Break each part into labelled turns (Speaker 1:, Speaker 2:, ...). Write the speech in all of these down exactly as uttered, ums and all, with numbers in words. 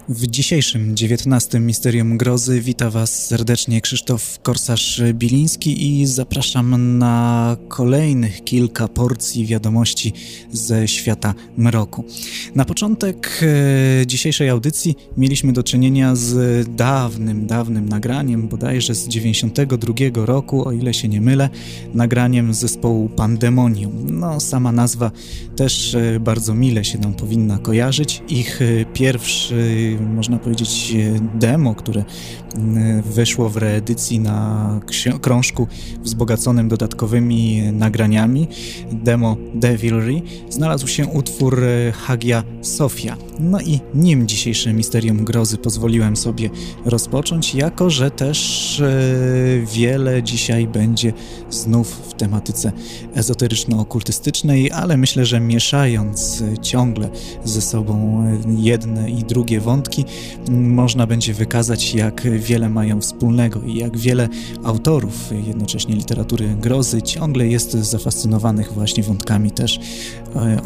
Speaker 1: W dzisiejszym dziewiętnastym Misterium Grozy wita Was serdecznie Krzysztof Korsarz-Biliński i zapraszam na kolejnych kilka porcji wiadomości ze świata mroku. Na początek e, dzisiejszej audycji mieliśmy do czynienia z dawnym, dawnym nagraniem, bodajże z dziewięćdziesiątego drugiego roku, o ile się nie mylę, nagraniem zespołu Pandemonium. No, sama nazwa też e, bardzo mile się nam powinna kojarzyć. Ich e, pierwszy, można powiedzieć, demo, które wyszło w reedycji na ksi- krążku wzbogaconym dodatkowymi nagraniami, demo Devilry, znalazł się utwór Hagia Sophia. No i nim dzisiejsze Misterium Grozy pozwoliłem sobie rozpocząć, jako że też e, wiele dzisiaj będzie znów w tematyce ezoteryczno-okultystycznej, ale myślę, że mieszając ciągle ze sobą jedne i drugie wątki, można będzie wykazać, jak wiele mają wspólnego i jak wiele autorów jednocześnie literatury grozy ciągle jest zafascynowanych właśnie wątkami też e,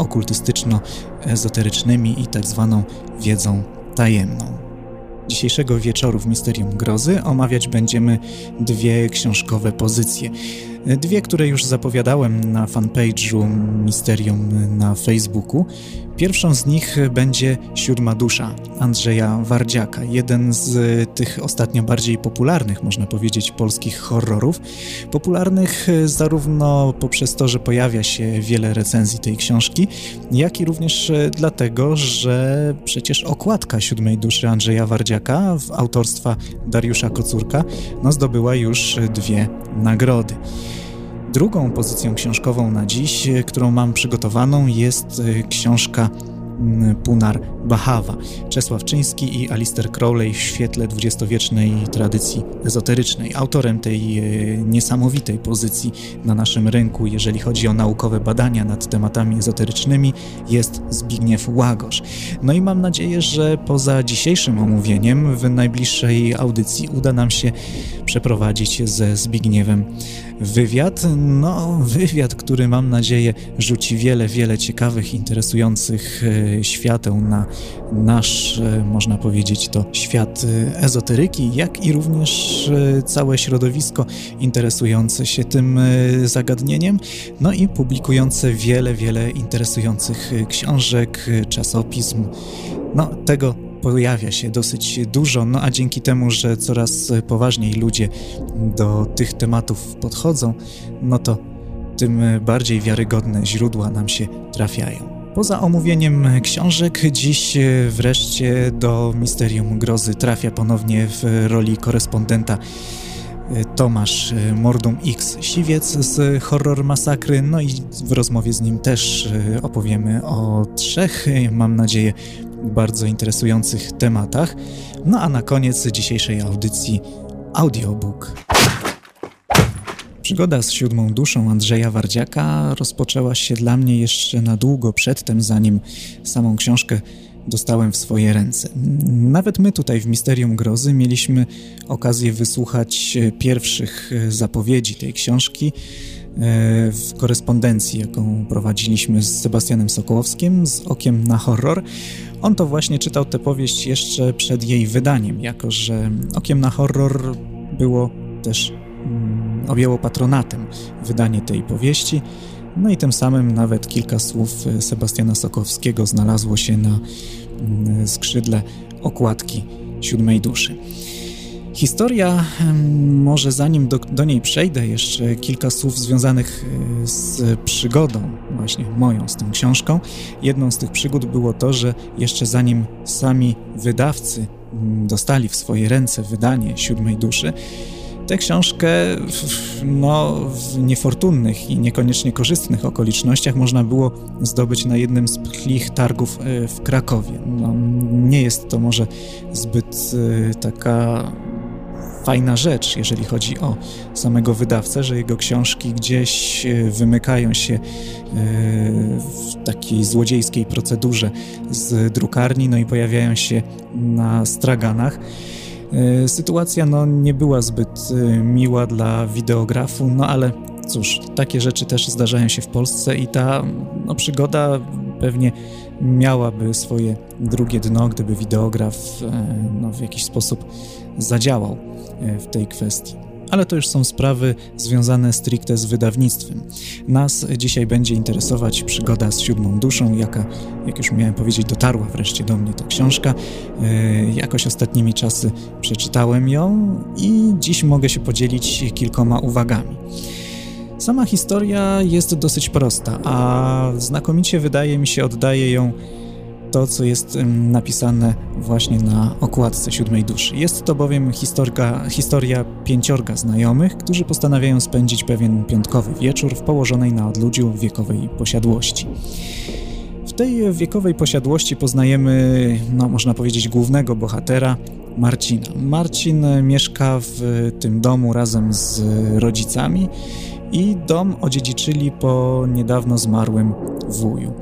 Speaker 1: okultystyczno-ezoterycznymi i tak zwaną wiedzą tajemną. Dzisiejszego wieczoru w Misterium Grozy omawiać będziemy dwie książkowe pozycje. Dwie, które już zapowiadałem na fanpage'u Misterium na Facebooku. Pierwszą z nich będzie Siódma dusza Andrzeja Wardziaka, jeden z tych ostatnio bardziej popularnych, można powiedzieć, polskich horrorów. Popularnych zarówno poprzez to, że pojawia się wiele recenzji tej książki, jak i również dlatego, że przecież okładka Siódmej duszy Andrzeja Wardziaka w autorstwa Dariusza Kocurka no, zdobyła już dwie nagrody. Drugą pozycją książkową na dziś, którą mam przygotowaną, jest książka Punar Bahawa, Czesław Czyński i Alistair Crowley w świetle dwudziestowiecznej tradycji ezoterycznej. Autorem tej niesamowitej pozycji na naszym rynku, jeżeli chodzi o naukowe badania nad tematami ezoterycznymi, jest Zbigniew Łagosz. No i mam nadzieję, że poza dzisiejszym omówieniem w najbliższej audycji uda nam się przeprowadzić ze Zbigniewem wywiad. No, wywiad, który mam nadzieję rzuci wiele, wiele ciekawych, interesujących świateł na nasz, można powiedzieć, to świat ezoteryki, jak i również całe środowisko interesujące się tym zagadnieniem, no i publikujące wiele, wiele interesujących książek, czasopism. No, tego pojawia się dosyć dużo, no a dzięki temu, że coraz poważniej ludzie do tych tematów podchodzą, no to tym bardziej wiarygodne źródła nam się trafiają. Poza omówieniem książek, dziś wreszcie do Misterium Grozy trafia ponownie w roli korespondenta Tomasz Mordum X Siwiec z Horror Masakry, no i w rozmowie z nim też opowiemy o trzech, mam nadzieję, bardzo interesujących tematach. No a na koniec dzisiejszej audycji audiobook. Przygoda z Siódmą duszą Andrzeja Wardziaka rozpoczęła się dla mnie jeszcze na długo przedtem, zanim samą książkę dostałem w swoje ręce. Nawet my tutaj w Misterium Grozy mieliśmy okazję wysłuchać pierwszych zapowiedzi tej książki w korespondencji, jaką prowadziliśmy z Sebastianem Sokołowskim z Okiem na horror. On to właśnie czytał tę powieść jeszcze przed jej wydaniem, jako że Okiem na horror było też mm, objęło patronatem wydanie tej powieści. No i tym samym nawet kilka słów Sebastiana Sokołowskiego znalazło się na mm, skrzydle okładki Siódmej duszy. Historia, może zanim do, do niej przejdę, jeszcze kilka słów związanych z przygodą właśnie moją z tą książką. Jedną z tych przygód było to, że jeszcze zanim sami wydawcy dostali w swoje ręce wydanie Siódmej duszy, tę książkę no, w niefortunnych i niekoniecznie korzystnych okolicznościach można było zdobyć na jednym z pchlich targów w Krakowie. No, nie jest to może zbyt taka fajna rzecz, jeżeli chodzi o samego wydawcę, że jego książki gdzieś wymykają się w takiej złodziejskiej procedurze z drukarni, no i pojawiają się na straganach. Sytuacja no, nie była zbyt miła dla wideografu, no ale cóż, takie rzeczy też zdarzają się w Polsce i ta no, przygoda pewnie miałaby swoje drugie dno, gdyby wideograf no, w jakiś sposób zadziałał w tej kwestii. Ale to już są sprawy związane stricte z wydawnictwem. Nas dzisiaj będzie interesować przygoda z Siódmą duszą, jaka, jak już miałem powiedzieć, dotarła wreszcie do mnie ta książka. Jakoś ostatnimi czasy przeczytałem ją i dziś mogę się podzielić kilkoma uwagami. Sama historia jest dosyć prosta, a znakomicie wydaje mi się oddaje ją to, co jest napisane właśnie na okładce Siódmej duszy. Jest to bowiem historka, historia pięciorga znajomych, którzy postanawiają spędzić pewien piątkowy wieczór w położonej na odludziu wiekowej posiadłości. W tej wiekowej posiadłości poznajemy, no można powiedzieć, głównego bohatera, Marcina. Marcin mieszka w tym domu razem z rodzicami i dom odziedziczyli po niedawno zmarłym wuju.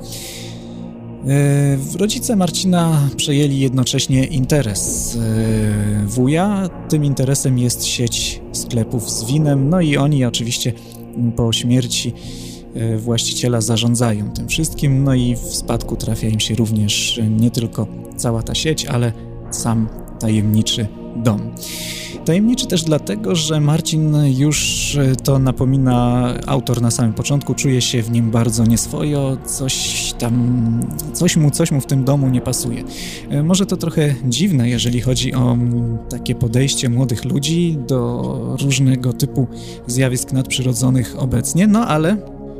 Speaker 1: Rodzice Marcina przejęli jednocześnie interes wuja. Tym interesem jest sieć sklepów z winem, no i oni oczywiście po śmierci właściciela zarządzają tym wszystkim, no i w spadku trafia im się również nie tylko cała ta sieć, ale sam tajemniczy dom. Tajemniczy też dlatego, że Marcin, już to napomina autor na samym początku, czuje się w nim bardzo nieswojo, coś tam, coś mu, coś mu w tym domu nie pasuje. Może to trochę dziwne, jeżeli chodzi o takie podejście młodych ludzi do różnego typu zjawisk nadprzyrodzonych obecnie, no ale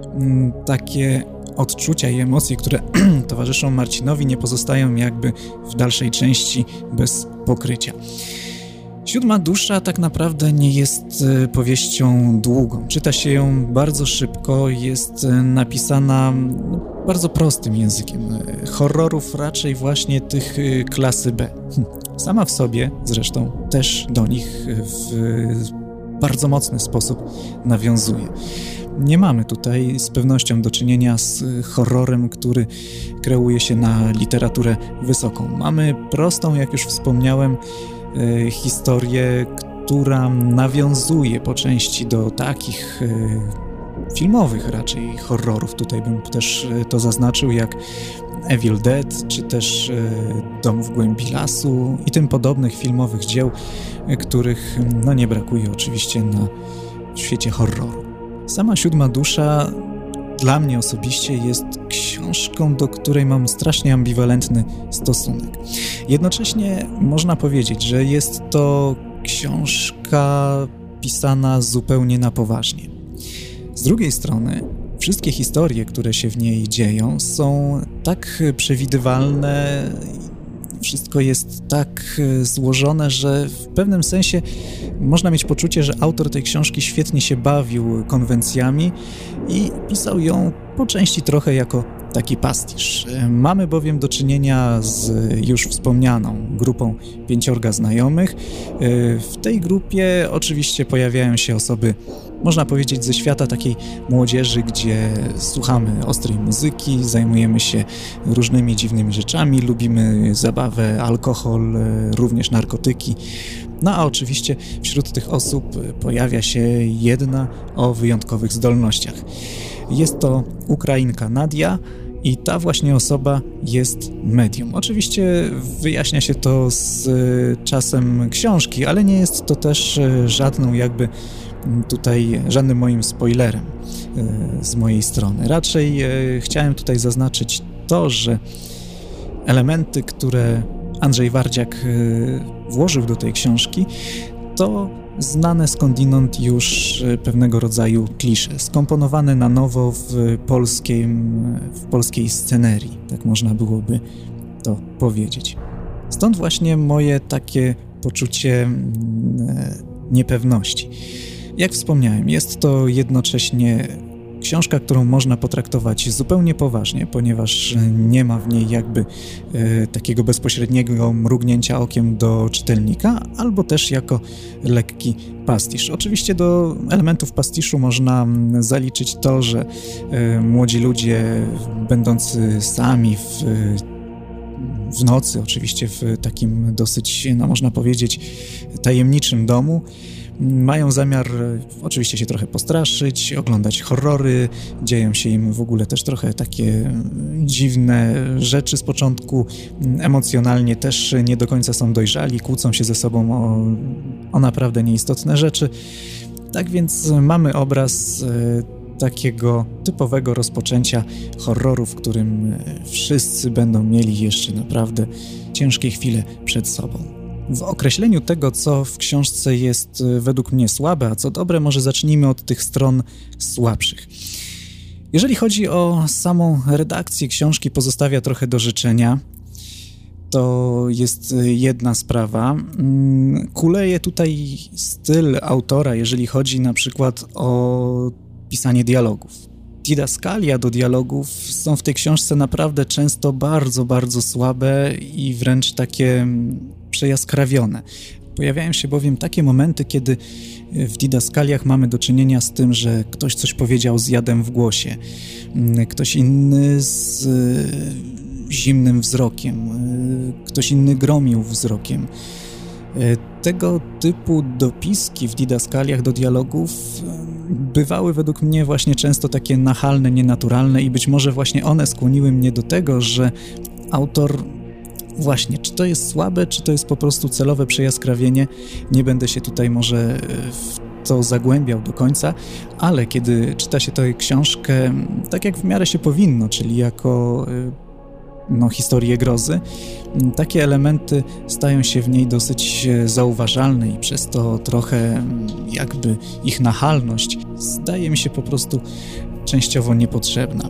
Speaker 1: takie odczucia i emocje, które towarzyszą Marcinowi, nie pozostają jakby w dalszej części bez pokrycia. Siódma dusza tak naprawdę nie jest powieścią długą. Czyta się ją bardzo szybko, jest napisana bardzo prostym językiem. Horrorów raczej właśnie tych klasy B. Sama w sobie zresztą też do nich w bardzo mocny sposób nawiązuje. Nie mamy tutaj z pewnością do czynienia z horrorem, który kreuje się na literaturę wysoką. Mamy prostą, jak już wspomniałem, historię, która nawiązuje po części do takich filmowych raczej horrorów. Tutaj bym też to zaznaczył, jak Evil Dead, czy też Dom w głębi lasu i tym podobnych filmowych dzieł, których no nie brakuje oczywiście na w świecie horroru. Sama Siódma dusza dla mnie osobiście jest książką, do której mam strasznie ambiwalentny stosunek. Jednocześnie można powiedzieć, że jest to książka pisana zupełnie na poważnie. Z drugiej strony wszystkie historie, które się w niej dzieją, są tak przewidywalne, wszystko jest tak złożone, że w pewnym sensie można mieć poczucie, że autor tej książki świetnie się bawił konwencjami i pisał ją po części trochę jako taki pastisz. Mamy bowiem do czynienia z już wspomnianą grupą pięciorga znajomych. W tej grupie oczywiście pojawiają się osoby, można powiedzieć, ze świata takiej młodzieży, gdzie słuchamy ostrej muzyki, zajmujemy się różnymi dziwnymi rzeczami, lubimy zabawę, alkohol, również narkotyki. No a oczywiście wśród tych osób pojawia się jedna o wyjątkowych zdolnościach. Jest to Ukrainka Nadia i ta właśnie osoba jest medium. Oczywiście wyjaśnia się to z czasem książki, ale nie jest to też żadną jakby tutaj, żadnym moim spoilerem z mojej strony. Raczej chciałem tutaj zaznaczyć to, że elementy, które Andrzej Wardziak włożył do tej książki, to znane skądinąd już pewnego rodzaju klisze, skomponowane na nowo w, polskim, w polskiej scenerii, tak można byłoby to powiedzieć. Stąd właśnie moje takie poczucie niepewności. Jak wspomniałem, jest to jednocześnie książka, którą można potraktować zupełnie poważnie, ponieważ nie ma w niej jakby e, takiego bezpośredniego mrugnięcia okiem do czytelnika, albo też jako lekki pastisz. Oczywiście do elementów pastiszu można zaliczyć to, że e, młodzi ludzie będący sami w, w nocy, oczywiście w takim dosyć, no można powiedzieć, tajemniczym domu, Mają zamiar oczywiście się trochę postraszyć, oglądać horrory, dzieją się im w ogóle też trochę takie dziwne rzeczy z początku, emocjonalnie też nie do końca są dojrzali, kłócą się ze sobą o, o naprawdę nieistotne rzeczy. Tak więc mamy obraz takiego typowego rozpoczęcia horroru, w którym wszyscy będą mieli jeszcze naprawdę ciężkie chwile przed sobą. W określeniu tego, co w książce jest według mnie słabe, a co dobre, może zacznijmy od tych stron słabszych. Jeżeli chodzi o samą redakcję książki, pozostawia trochę do życzenia. To jest jedna sprawa. Kuleje tutaj styl autora, jeżeli chodzi na przykład o pisanie dialogów. Didaskalia do dialogów są w tej książce naprawdę często bardzo, bardzo słabe i wręcz takie przejaskrawione. Pojawiają się bowiem takie momenty, kiedy w didaskaliach mamy do czynienia z tym, że ktoś coś powiedział z jadem w głosie, ktoś inny z zimnym wzrokiem, ktoś inny gromił wzrokiem. Tego typu dopiski w didaskaliach do dialogów bywały według mnie właśnie często takie nachalne, nienaturalne i być może właśnie one skłoniły mnie do tego, że autor właśnie, czy to jest słabe, czy to jest po prostu celowe przejaskrawienie, nie będę się tutaj może w to zagłębiał do końca, ale kiedy czyta się tę książkę tak jak w miarę się powinno, czyli jako no, historię grozy, takie elementy stają się w niej dosyć zauważalne i przez to trochę jakby ich nachalność zdaje mi się po prostu częściowo niepotrzebna.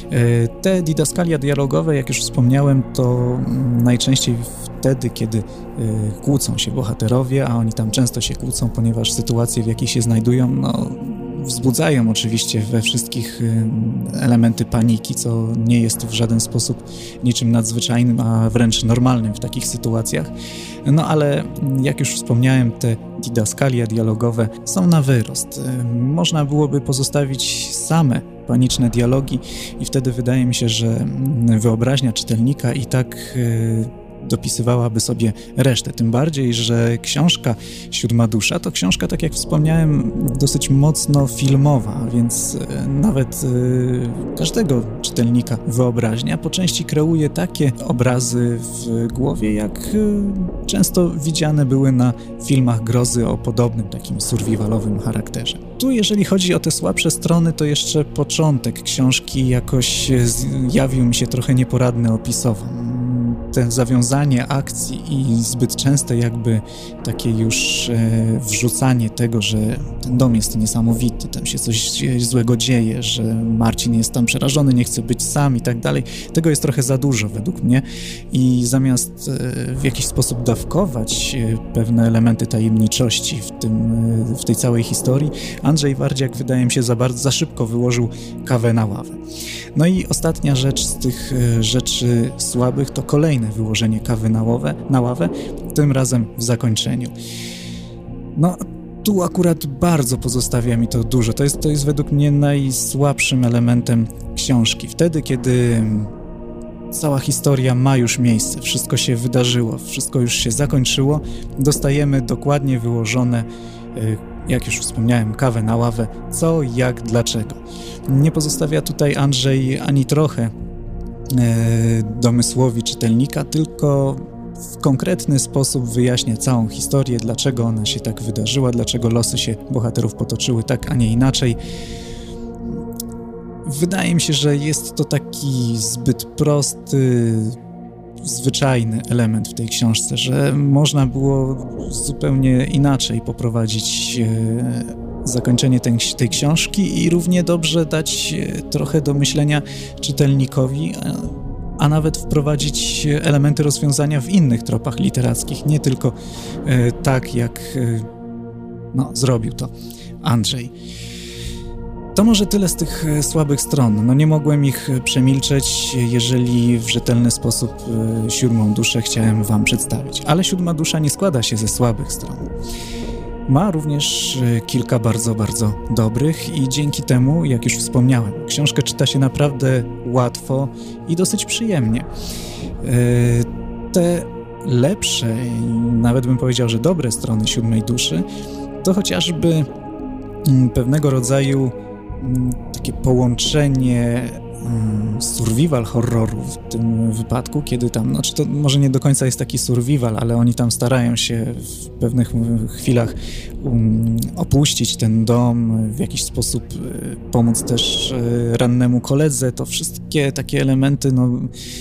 Speaker 1: Te didaskalia dialogowe, jak już wspomniałem, to najczęściej wtedy, kiedy kłócą się bohaterowie, a oni tam często się kłócą, ponieważ sytuacje, w jakich się znajdują, no, wzbudzają oczywiście we wszystkich elementy paniki, co nie jest w żaden sposób niczym nadzwyczajnym, a wręcz normalnym w takich sytuacjach. No ale jak już wspomniałem, te didaskalia dialogowe są na wyrost. Można byłoby pozostawić same paniczne dialogi i wtedy wydaje mi się, że wyobraźnia czytelnika i tak dopisywałaby sobie resztę. Tym bardziej, że książka Siódma dusza to książka, tak jak wspomniałem, dosyć mocno filmowa, więc nawet y, każdego czytelnika wyobraźnia po części kreuje takie obrazy w głowie, jak y, często widziane były na filmach grozy o podobnym takim survivalowym charakterze. Tu, jeżeli chodzi o te słabsze strony, to jeszcze początek książki jakoś zjawił mi się trochę nieporadny opisowo. Te zawiązanie akcji i zbyt częste jakby takie już e, wrzucanie tego, że ten dom jest niesamowity, tam się coś złego dzieje, że Marcin jest tam przerażony, nie chce być sam i tak dalej. Tego jest trochę za dużo według mnie i zamiast e, w jakiś sposób dawkować e, pewne elementy tajemniczości w, tym, e, w tej całej historii, Andrzej Wardziak wydaje mi się za bardzo, za szybko wyłożył kawę na ławę. No i ostatnia rzecz z tych e, rzeczy słabych to kolejne wyłożenie kawy na ławę, na ławę, tym razem w zakończeniu. No, tu akurat bardzo pozostawia mi to dużo. To jest, to jest według mnie najsłabszym elementem książki. Wtedy, kiedy cała historia ma już miejsce, wszystko się wydarzyło, wszystko już się zakończyło, dostajemy dokładnie wyłożone, jak już wspomniałem, kawę na ławę, co, jak, dlaczego. Nie pozostawia tutaj Andrzej ani trochę domysłowi czytelnika, tylko w konkretny sposób wyjaśnia całą historię, dlaczego ona się tak wydarzyła, dlaczego losy się bohaterów potoczyły tak, a nie inaczej. Wydaje mi się, że jest to taki zbyt prosty, zwyczajny element w tej książce, że można było zupełnie inaczej poprowadzić zakończenie tej, tej książki i równie dobrze dać trochę do myślenia czytelnikowi, a, a nawet wprowadzić elementy rozwiązania w innych tropach literackich, nie tylko e, tak, jak e, no, zrobił to Andrzej. To może tyle z tych słabych stron. No nie mogłem ich przemilczeć, jeżeli w rzetelny sposób e, Siódmą duszę chciałem wam przedstawić. Ale Siódma dusza nie składa się ze słabych stron. Ma również kilka bardzo, bardzo dobrych i dzięki temu, jak już wspomniałem, książkę czyta się naprawdę łatwo i dosyć przyjemnie. Te lepsze, nawet bym powiedział, że dobre strony Siódmej duszy, to chociażby pewnego rodzaju takie połączenie survival horroru w tym wypadku, kiedy tam, znaczy to może nie do końca jest taki survival, ale oni tam starają się w pewnych chwilach um, opuścić ten dom, w jakiś sposób pomóc też rannemu koledze. To wszystkie takie elementy, no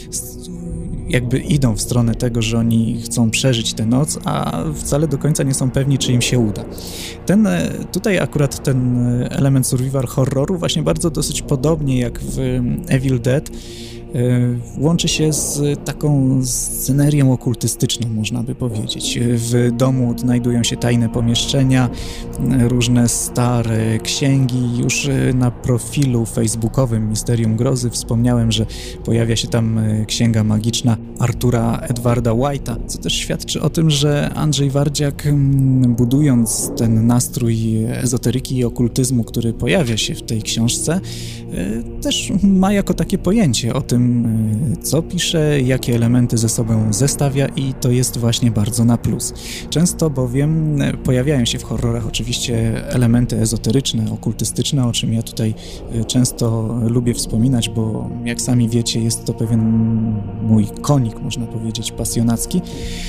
Speaker 1: jakby idą w stronę tego, że oni chcą przeżyć tę noc, a wcale do końca nie są pewni, czy im się uda. Ten, tutaj akurat ten element survival horroru właśnie bardzo dosyć podobnie jak w Evil Dead łączy się z taką scenerią okultystyczną, można by powiedzieć. W domu odnajdują się tajne pomieszczenia, różne stare księgi. Już na profilu facebookowym Misterium Grozy wspomniałem, że pojawia się tam księga magiczna Artura Edwarda White'a, co też świadczy o tym, że Andrzej Wardziak, budując ten nastrój ezoteryki i okultyzmu, który pojawia się w tej książce, też ma jako takie pojęcie o tym, co pisze, jakie elementy ze sobą zestawia i to jest właśnie bardzo na plus. Często bowiem pojawiają się w horrorach oczywiście elementy ezoteryczne, okultystyczne, o czym ja tutaj często lubię wspominać, bo jak sami wiecie, jest to pewien mój konik, można powiedzieć, pasjonacki.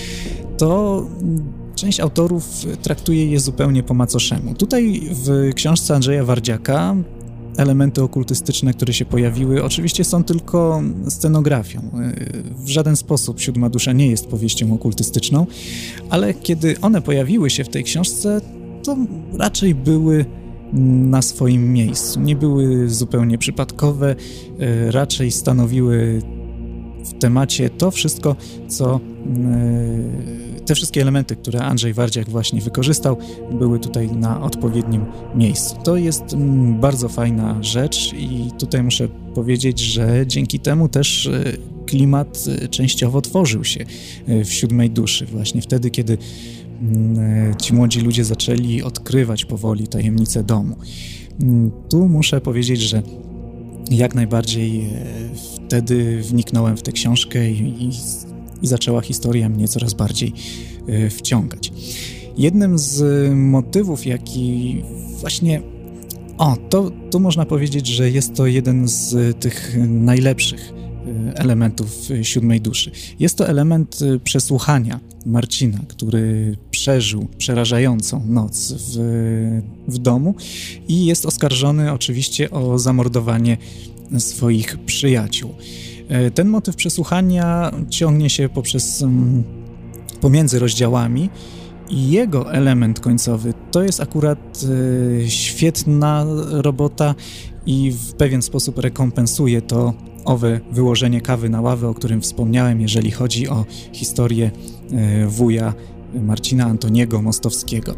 Speaker 1: To część autorów traktuje je zupełnie po macoszemu. Tutaj w książce Andrzeja Wardziaka elementy okultystyczne, które się pojawiły, oczywiście są tylko scenografią. W żaden sposób Siódma Dusza nie jest powieścią okultystyczną, ale kiedy one pojawiły się w tej książce, to raczej były na swoim miejscu. Nie były zupełnie przypadkowe, raczej stanowiły w temacie to wszystko, co te wszystkie elementy, które Andrzej Wardziak właśnie wykorzystał, były tutaj na odpowiednim miejscu. To jest bardzo fajna rzecz i tutaj muszę powiedzieć, że dzięki temu też klimat częściowo tworzył się w Siódmej Duszy. Właśnie wtedy, kiedy ci młodzi ludzie zaczęli odkrywać powoli tajemnice domu. Tu muszę powiedzieć, że jak najbardziej wtedy wniknąłem w tę książkę i, i, i zaczęła historia mnie coraz bardziej y, wciągać. Jednym z motywów, jaki właśnie... O, to, to można powiedzieć, że jest to jeden z tych najlepszych elementów Siódmej Duszy. Jest to element przesłuchania Marcina, który przeżył przerażającą noc w, w domu i jest oskarżony oczywiście o zamordowanie swoich przyjaciół. Ten motyw przesłuchania ciągnie się poprzez pomiędzy rozdziałami i jego element końcowy to jest akurat świetna robota i w pewien sposób rekompensuje to owe wyłożenie kawy na ławę, o którym wspomniałem, jeżeli chodzi o historię wuja Marcina Antoniego Mostowskiego.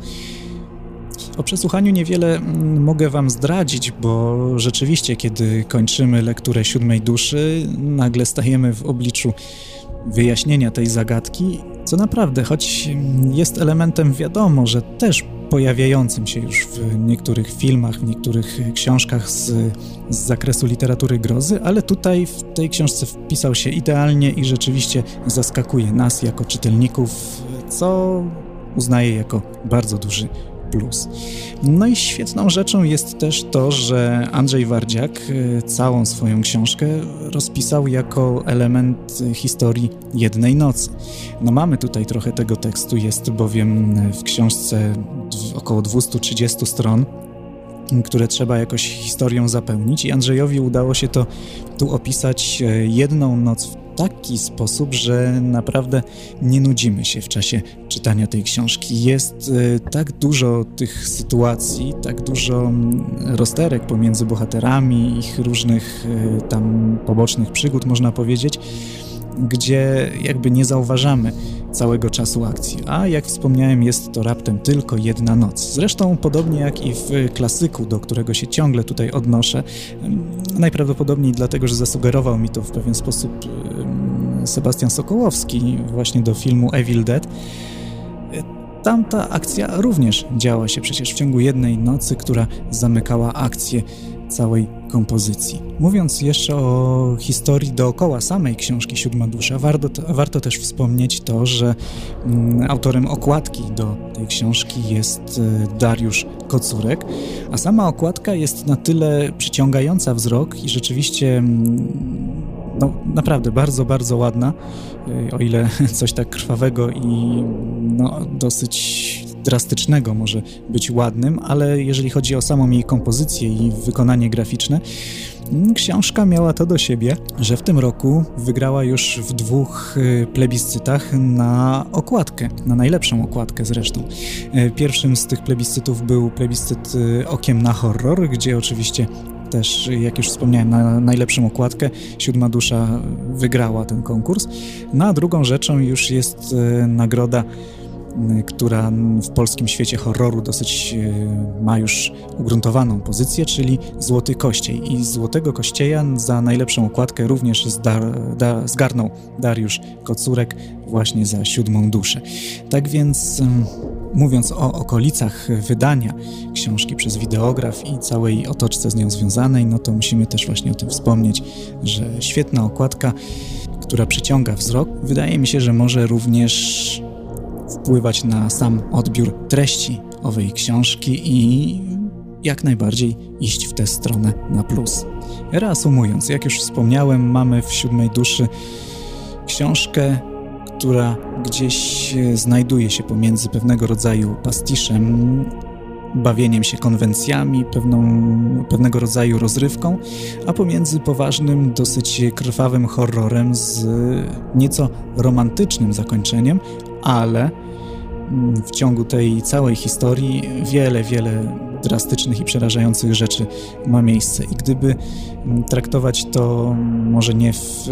Speaker 1: O przesłuchaniu niewiele mogę wam zdradzić, bo rzeczywiście, kiedy kończymy lekturę Siódmej Duszy, nagle stajemy w obliczu wyjaśnienia tej zagadki, co naprawdę, choć jest elementem wiadomo, że też pojawiającym się już w niektórych filmach, w niektórych książkach z, z zakresu literatury grozy, ale tutaj w tej książce wpisał się idealnie i rzeczywiście zaskakuje nas jako czytelników, co uznaję jako bardzo duży plus. No i świetną rzeczą jest też to, że Andrzej Wardziak całą swoją książkę rozpisał jako element historii jednej nocy. No mamy tutaj trochę tego tekstu, jest bowiem w książce około dwieście trzydzieści stron, które trzeba jakoś historią zapełnić i Andrzejowi udało się to tu opisać jedną noc w taki sposób, że naprawdę nie nudzimy się w czasie czytania tej książki. Jest tak dużo tych sytuacji, tak dużo rozterek pomiędzy bohaterami, ich różnych tam pobocznych przygód, można powiedzieć, gdzie jakby nie zauważamy całego czasu akcji, a jak wspomniałem, jest to raptem tylko jedna noc. Zresztą podobnie jak i w klasyku, do którego się ciągle tutaj odnoszę, najprawdopodobniej dlatego, że zasugerował mi to w pewien sposób Sebastian Sokołowski właśnie do filmu Evil Dead. Tamta akcja również działa się przecież w ciągu jednej nocy, która zamykała akcję całej kompozycji. Mówiąc jeszcze o historii dookoła samej książki Siódma dusza, warto, warto też wspomnieć to, że mm, autorem okładki do tej książki jest Dariusz Kocurek, a sama okładka jest na tyle przyciągająca wzrok i rzeczywiście mm, no, naprawdę bardzo, bardzo ładna, o ile coś tak krwawego i no, dosyć drastycznego może być ładnym, ale jeżeli chodzi o samą jej kompozycję i wykonanie graficzne, książka miała to do siebie, że w tym roku wygrała już w dwóch plebiscytach na okładkę, na najlepszą okładkę zresztą. Pierwszym z tych plebiscytów był plebiscyt Okiem na horror, gdzie oczywiście też, jak już wspomniałem, na najlepszą okładkę Siódma dusza wygrała ten konkurs. No a drugą rzeczą już jest nagroda, która w polskim świecie horroru dosyć ma już ugruntowaną pozycję, czyli Złoty Kościej. I Złotego Kościeja za najlepszą okładkę również zdar, da, zgarnął Dariusz Kocurek właśnie za Siódmą duszę. Tak więc, mówiąc o okolicach wydania książki przez wideograf i całej otoczce z nią związanej, no to musimy też właśnie o tym wspomnieć, że świetna okładka, która przyciąga wzrok, wydaje mi się, że może również wpływać na sam odbiór treści owej książki i jak najbardziej iść w tę stronę na plus. Reasumując, jak już wspomniałem, mamy w Siódmej duszy książkę, która gdzieś znajduje się pomiędzy pewnego rodzaju pastiszem, bawieniem się konwencjami, pewną, pewnego rodzaju rozrywką, a pomiędzy poważnym, dosyć krwawym horrorem z nieco romantycznym zakończeniem, ale w ciągu tej całej historii wiele, wiele drastycznych i przerażających rzeczy ma miejsce. I gdyby traktować to może nie w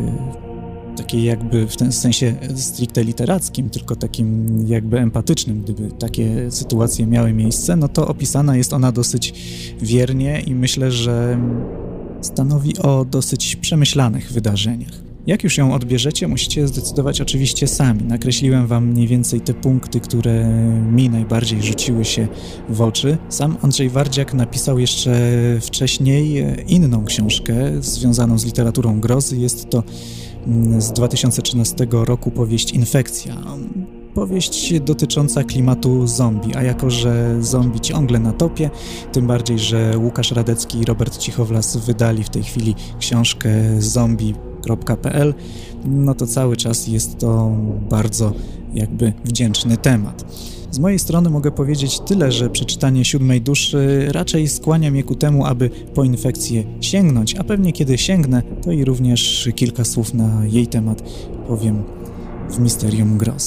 Speaker 1: takiej jakby w tym sensie stricte literackim, tylko takim jakby empatycznym, gdyby takie sytuacje miały miejsce, no to opisana jest ona dosyć wiernie i myślę, że stanowi o dosyć przemyślanych wydarzeniach. Jak już ją odbierzecie, musicie zdecydować oczywiście sami. Nakreśliłem wam mniej więcej te punkty, które mi najbardziej rzuciły się w oczy. Sam Andrzej Wardziak napisał jeszcze wcześniej inną książkę związaną z literaturą grozy. Jest to z dwa tysiące trzynastego roku powieść Infekcja. Powieść dotycząca klimatu zombie, a jako że zombie ciągle na topie, tym bardziej, że Łukasz Radecki i Robert Cichowlas wydali w tej chwili książkę zombie kropka p l, no to cały czas jest to bardzo jakby wdzięczny temat. Z mojej strony mogę powiedzieć tyle, że przeczytanie Siódmej duszy raczej skłania mnie ku temu, aby po Infekcję sięgnąć, a pewnie kiedy sięgnę, to i również kilka słów na jej temat powiem w Misterium Grozy.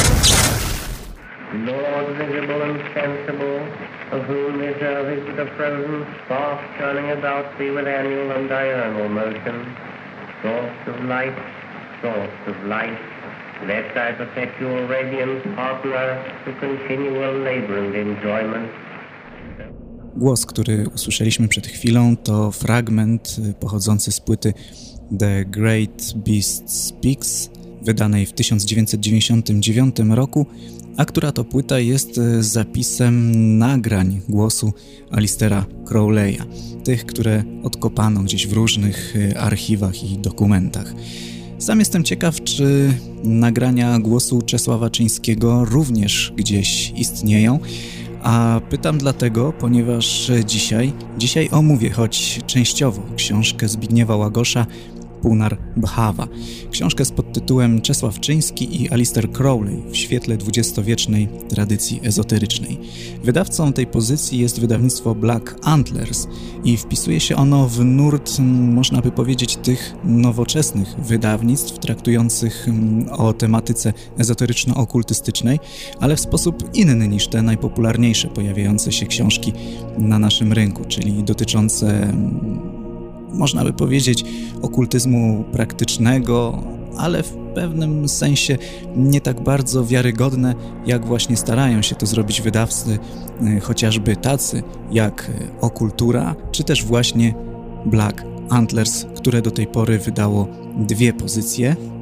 Speaker 2: Lord visible and sensible, of whom this earth is but a frozen spark turning about thee with annual and diurnal motion, source of light, source of light, let thy perpetual radiance partner to continual labor and enjoyment.
Speaker 1: Głos, który usłyszeliśmy przed chwilą, to fragment pochodzący z płyty The Great Beast Speaks, wydanej w tysiąc dziewięćset dziewięćdziesiątym dziewiątym roku, a która to płyta jest zapisem nagrań głosu Alistera Crowley'a, tych, które odkopano gdzieś w różnych archiwach i dokumentach. Sam jestem ciekaw, czy nagrania głosu Czesława Czyńskiego również gdzieś istnieją, a pytam dlatego, ponieważ dzisiaj, dzisiaj omówię, choć częściowo, książkę Zbigniewa Łagosza Punar Bhawa. Książkę z podtytułem Czesław Czyński i Alistair Crowley w świetle dwudziestowiecznej tradycji ezoterycznej. Wydawcą tej pozycji jest wydawnictwo Black Antlers i wpisuje się ono w nurt, można by powiedzieć, tych nowoczesnych wydawnictw traktujących o tematyce ezoteryczno-okultystycznej, ale w sposób inny niż te najpopularniejsze pojawiające się książki na naszym rynku, czyli dotyczące, można by powiedzieć, okultyzmu praktycznego, ale w pewnym sensie nie tak bardzo wiarygodne, jak właśnie starają się to zrobić wydawcy, chociażby tacy jak Okultura, czy też właśnie Black Antlers, które do tej pory wydało dwie pozycje.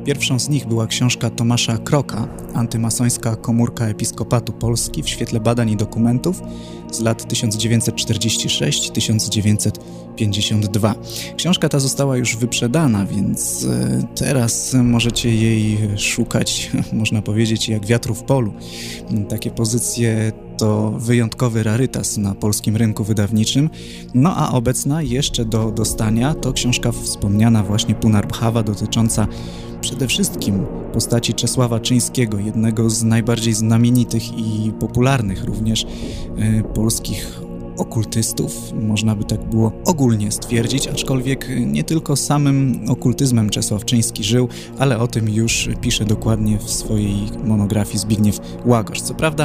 Speaker 1: Pierwszą z nich była książka Tomasza Kroka, Antymasońska komórka Episkopatu Polski w świetle badań i dokumentów z lat tysiąc dziewięćset czterdziesty szósty do tysiąc dziewięćset pięćdziesiątego drugiego. Książka ta została już wyprzedana, więc teraz możecie jej szukać, można powiedzieć, jak wiatru w polu. Takie pozycje to wyjątkowy rarytas na polskim rynku wydawniczym. No a obecna jeszcze do dostania to książka wspomniana właśnie Punarbhava, dotycząca przede wszystkim postaci Czesława Czyńskiego, jednego z najbardziej znamienitych i popularnych również y, polskich okultystów, można by tak było ogólnie stwierdzić, aczkolwiek nie tylko samym okultyzmem Czesław Czyński żył, ale o tym już pisze dokładnie w swojej monografii Zbigniew Łagosz. Co prawda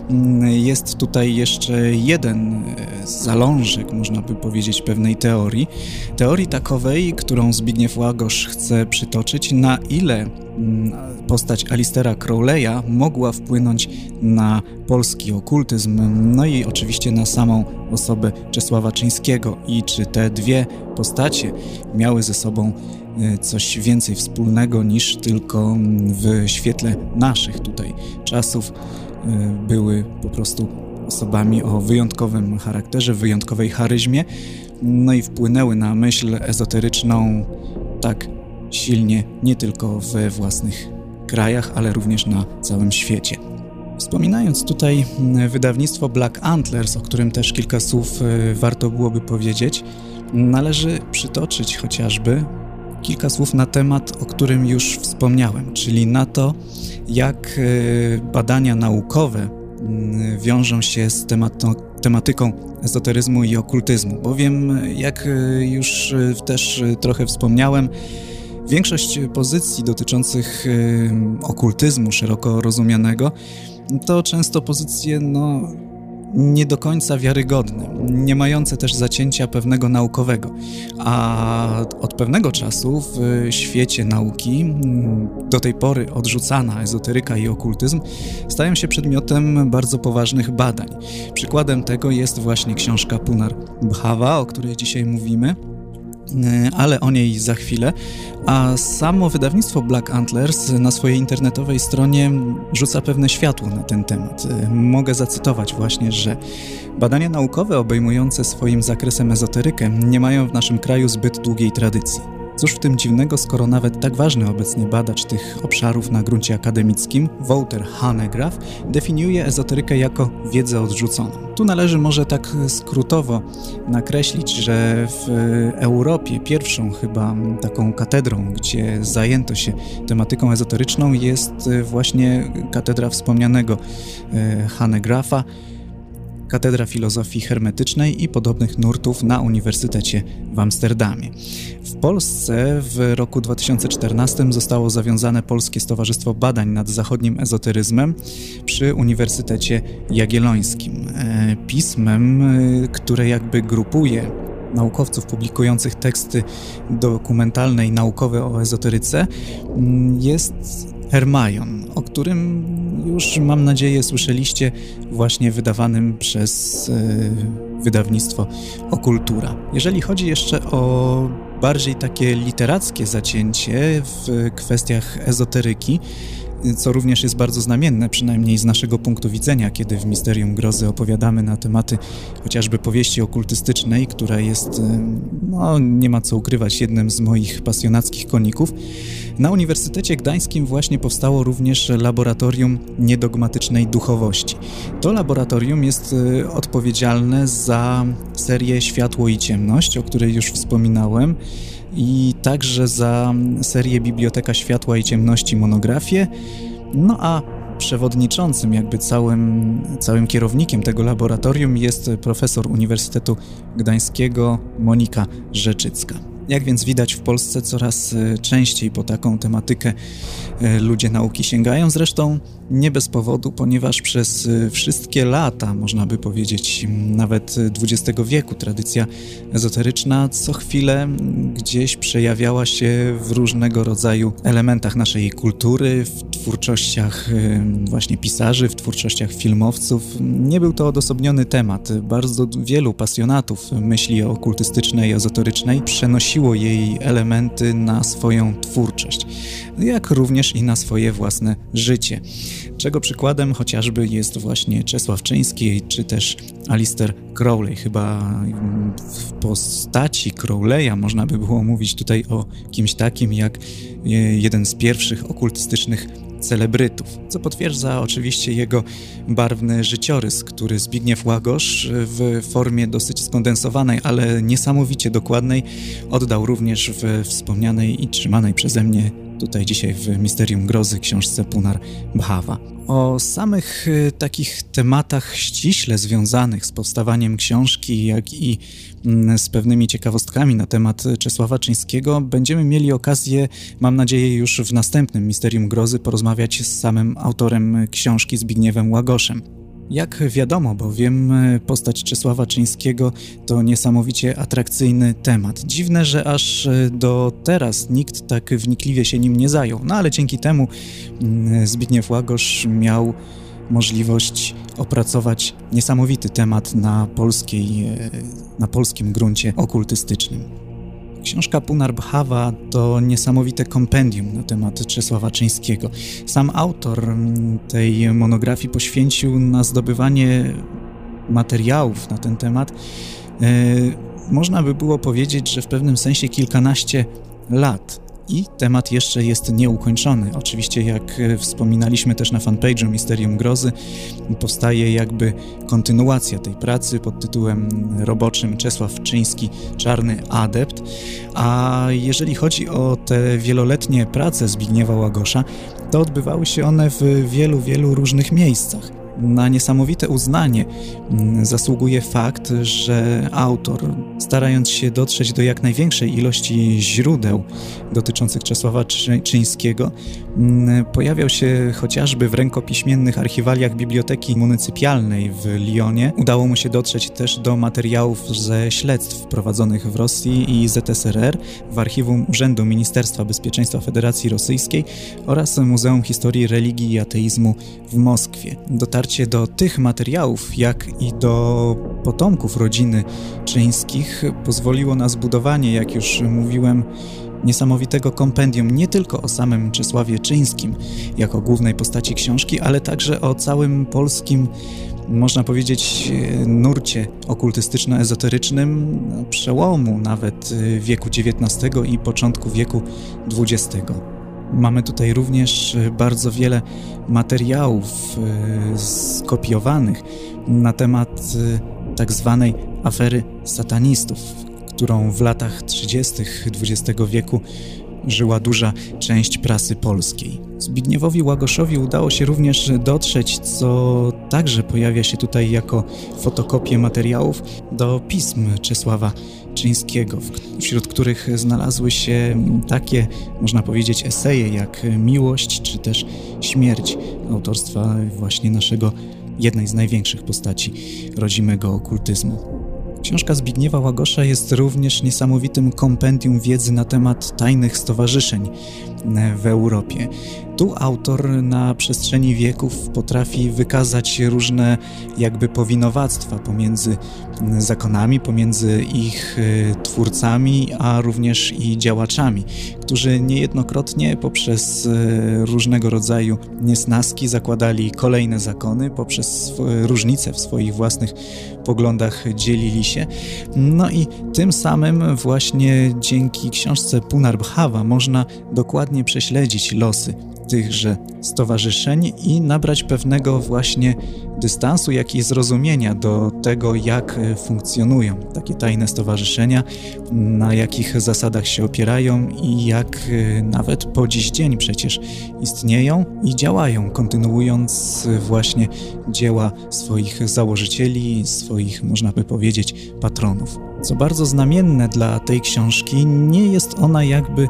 Speaker 1: jest tutaj jeszcze jeden zalążek, można by powiedzieć, pewnej teorii. Teorii takowej, którą Zbigniew Łagosz chce przytoczyć, na ile postać Alistera Crowley'a mogła wpłynąć na polski okultyzm, no i oczywiście na samą osobę Czesława Czyńskiego i czy te dwie postacie miały ze sobą coś więcej wspólnego niż tylko w świetle naszych tutaj czasów były po prostu osobami o wyjątkowym charakterze, wyjątkowej charyzmie, no i wpłynęły na myśl ezoteryczną tak silnie nie tylko we własnych krajach, ale również na całym świecie. Wspominając tutaj wydawnictwo Black Antlers, o którym też kilka słów warto byłoby powiedzieć, należy przytoczyć chociażby kilka słów na temat, o którym już wspomniałem, czyli na to, jak badania naukowe wiążą się z temato, tematyką ezoteryzmu i okultyzmu, bowiem jak już też trochę wspomniałem, większość pozycji dotyczących y, okultyzmu szeroko rozumianego to często pozycje no, nie do końca wiarygodne, nie mające też zacięcia pewnego naukowego, a od pewnego czasu w świecie nauki do tej pory odrzucana ezoteryka i okultyzm stają się przedmiotem bardzo poważnych badań. Przykładem tego jest właśnie książka Punarbhava, o której dzisiaj mówimy, ale o niej za chwilę, a samo wydawnictwo Black Antlers na swojej internetowej stronie rzuca pewne światło na ten temat. Mogę zacytować właśnie, że badania naukowe obejmujące swoim zakresem ezoterykę nie mają w naszym kraju zbyt długiej tradycji. Cóż w tym dziwnego, skoro nawet tak ważny obecnie badacz tych obszarów na gruncie akademickim, Wouter Hanegraaff, definiuje ezoterykę jako wiedzę odrzuconą. Tu należy może tak skrótowo nakreślić, że w Europie pierwszą chyba taką katedrą, gdzie zajęto się tematyką ezoteryczną, jest właśnie katedra wspomnianego Hanegraaffa, Katedra Filozofii Hermetycznej i podobnych nurtów na Uniwersytecie w Amsterdamie. W Polsce w roku dwa tysiące czternastym zostało zawiązane Polskie Stowarzystwo Badań nad Zachodnim Ezoteryzmem przy Uniwersytecie Jagiellońskim. Pismem, które jakby grupuje naukowców publikujących teksty dokumentalne i naukowe o ezoteryce, jest Hermaion, o którym już, mam nadzieję, słyszeliście, właśnie wydawanym przez e, wydawnictwo Okultura. Jeżeli chodzi jeszcze o bardziej takie literackie zacięcie w kwestiach ezoteryki, co również jest bardzo znamienne, przynajmniej z naszego punktu widzenia, kiedy w Misterium Grozy opowiadamy na tematy chociażby powieści okultystycznej, która jest, no nie ma co ukrywać, jednym z moich pasjonackich koników. Na Uniwersytecie Gdańskim właśnie powstało również Laboratorium Niedogmatycznej Duchowości. To laboratorium jest odpowiedzialne za serię Światło i Ciemność, o której już wspominałem, i także za serię Biblioteka Światła i Ciemności monografię, no a przewodniczącym, jakby całym, całym kierownikiem tego laboratorium jest profesor Uniwersytetu Gdańskiego Monika Rzeczycka. Jak więc widać, w Polsce coraz częściej po taką tematykę ludzie nauki sięgają, zresztą nie bez powodu, ponieważ przez wszystkie lata, można by powiedzieć, nawet dwudziestego wieku, tradycja ezoteryczna co chwilę gdzieś przejawiała się w różnego rodzaju elementach naszej kultury, w twórczościach właśnie pisarzy, w twórczościach filmowców. Nie był to odosobniony temat. Bardzo wielu pasjonatów myśli okultystycznej, ezoterycznej przenosiło przenosiło jej elementy na swoją twórczość, jak również i na swoje własne życie. Czego przykładem chociażby jest właśnie Czesław Czyński, czy też Aleister Crowley. Chyba w postaci Crowleya można by było mówić tutaj o kimś takim jak jeden z pierwszych okultystycznych celebrytów, co potwierdza oczywiście jego barwny życiorys, który Zbigniew Łagosz w formie dosyć skondensowanej, ale niesamowicie dokładnej oddał również w wspomnianej i trzymanej przeze mnie tutaj dzisiaj w Misterium Grozy książce Punar Bhava. O samych y, takich tematach ściśle związanych z powstawaniem książki, jak i y, z pewnymi ciekawostkami na temat Czesława Czyńskiego będziemy mieli okazję, mam nadzieję, już w następnym Misterium Grozy porozmawiać z samym autorem książki Zbigniewem Łagoszem. Jak wiadomo, bowiem postać Czesława Czyńskiego to niesamowicie atrakcyjny temat. Dziwne, że aż do teraz nikt tak wnikliwie się nim nie zajął, no ale dzięki temu Zbigniew Łagosz miał możliwość opracować niesamowity temat na polskiej, na polskim gruncie okultystycznym. Książka Punar Bhava to niesamowite kompendium na temat Czesława Czyńskiego. Sam autor tej monografii poświęcił na zdobywanie materiałów na ten temat. Yy, można by było powiedzieć, że w pewnym sensie kilkanaście lat. I temat jeszcze jest nieukończony. Oczywiście, jak wspominaliśmy też na fanpage'u Misterium Grozy, powstaje jakby kontynuacja tej pracy pod tytułem roboczym Czesław Czyński, Czarny Adept. A jeżeli chodzi o te wieloletnie prace Zbigniewa Łagosza, to odbywały się one w wielu, wielu różnych miejscach. Na niesamowite uznanie zasługuje fakt, że autor, starając się dotrzeć do jak największej ilości źródeł dotyczących Czesława Czyńskiego, pojawiał się chociażby w rękopiśmiennych archiwaliach Biblioteki Municypialnej w Lyonie. Udało mu się dotrzeć też do materiałów ze śledztw prowadzonych w Rosji i Z S R R, w archiwum Urzędu Ministerstwa Bezpieczeństwa Federacji Rosyjskiej oraz Muzeum Historii Religii i Ateizmu w Moskwie. Dotarcie do tych materiałów, jak i do potomków rodziny Czyńskich pozwoliło na zbudowanie, jak już mówiłem, niesamowitego kompendium nie tylko o samym Czesławie Czyńskim jako głównej postaci książki, ale także o całym polskim, można powiedzieć, nurcie okultystyczno-ezoterycznym przełomu nawet wieku dziewiętnastego i początku wieku dwudziestego. Mamy tutaj również bardzo wiele materiałów skopiowanych na temat tak zwanej afery satanistów, którą w latach trzydziestych dwudziestego wieku żyła duża część prasy polskiej. Zbigniewowi Łagoszowi udało się również dotrzeć, co także pojawia się tutaj jako fotokopie materiałów, do pism Czesława Czyńskiego, wśród których znalazły się takie, można powiedzieć, eseje jak Miłość czy też Śmierć, autorstwa właśnie naszego, jednej z największych postaci rodzimego okultyzmu. Książka Zbigniewa Łagosza jest również niesamowitym kompendium wiedzy na temat tajnych stowarzyszeń w Europie. Tu autor na przestrzeni wieków potrafi wykazać różne jakby powinowactwa pomiędzy zakonami, pomiędzy ich twórcami, a również i działaczami, którzy niejednokrotnie poprzez różnego rodzaju niesnaski zakładali kolejne zakony, poprzez różnice w swoich własnych poglądach dzielili się. No i tym samym właśnie dzięki książce Punar Bhava można dokładnie prześledzić losy tychże stowarzyszeń i nabrać pewnego właśnie dystansu, jak i zrozumienia do tego, jak funkcjonują takie tajne stowarzyszenia, na jakich zasadach się opierają i jak nawet po dziś dzień przecież istnieją i działają, kontynuując właśnie dzieła swoich założycieli, swoich, można by powiedzieć, patronów. Co bardzo znamienne dla tej książki, nie jest ona jakby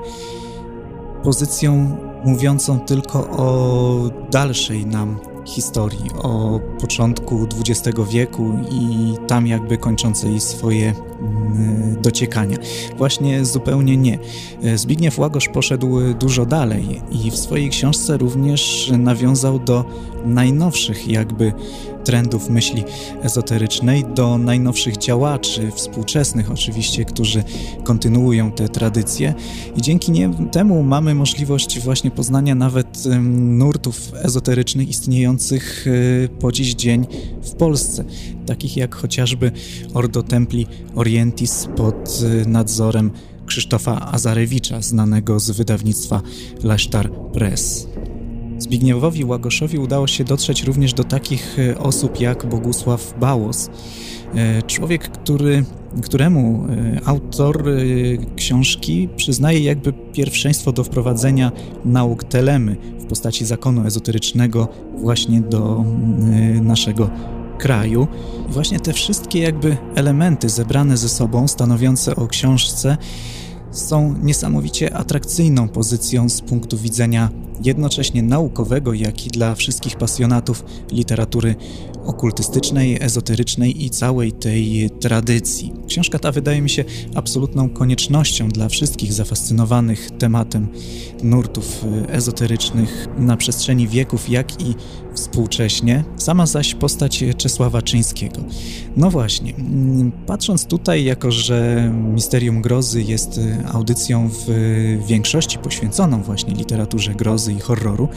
Speaker 1: pozycją mówiącą tylko o dalszej nam historii, o początku dwudziestego wieku i tam jakby kończącej swoje dociekania. Właśnie zupełnie nie. Zbigniew Łagosz poszedł dużo dalej i w swojej książce również nawiązał do najnowszych jakby trendów myśli ezoterycznej, do najnowszych działaczy, współczesnych oczywiście, którzy kontynuują te tradycje i dzięki nie, temu mamy możliwość właśnie poznania nawet um, nurtów ezoterycznych istniejących y, po dziś dzień w Polsce, takich jak chociażby Ordo Templi Orientis pod y, nadzorem Krzysztofa Azarewicza, znanego z wydawnictwa Lesztar Press. Zbigniewowi Łagoszowi udało się dotrzeć również do takich osób jak Bogusław Bałos. Człowiek, który, któremu autor książki przyznaje jakby pierwszeństwo do wprowadzenia nauk telemy w postaci zakonu ezoterycznego właśnie do naszego kraju. I właśnie te wszystkie jakby elementy zebrane ze sobą, stanowiące o książce, są niesamowicie atrakcyjną pozycją z punktu widzenia jednocześnie naukowego, jak i dla wszystkich pasjonatów literatury okultystycznej, ezoterycznej i całej tej tradycji. Książka ta wydaje mi się absolutną koniecznością dla wszystkich zafascynowanych tematem nurtów ezoterycznych na przestrzeni wieków, jak i współcześnie. Sama zaś postać Czesława Czyńskiego. No właśnie, patrząc tutaj, jako że Misterium Grozy jest audycją w większości poświęconą właśnie literaturze grozy i horroru,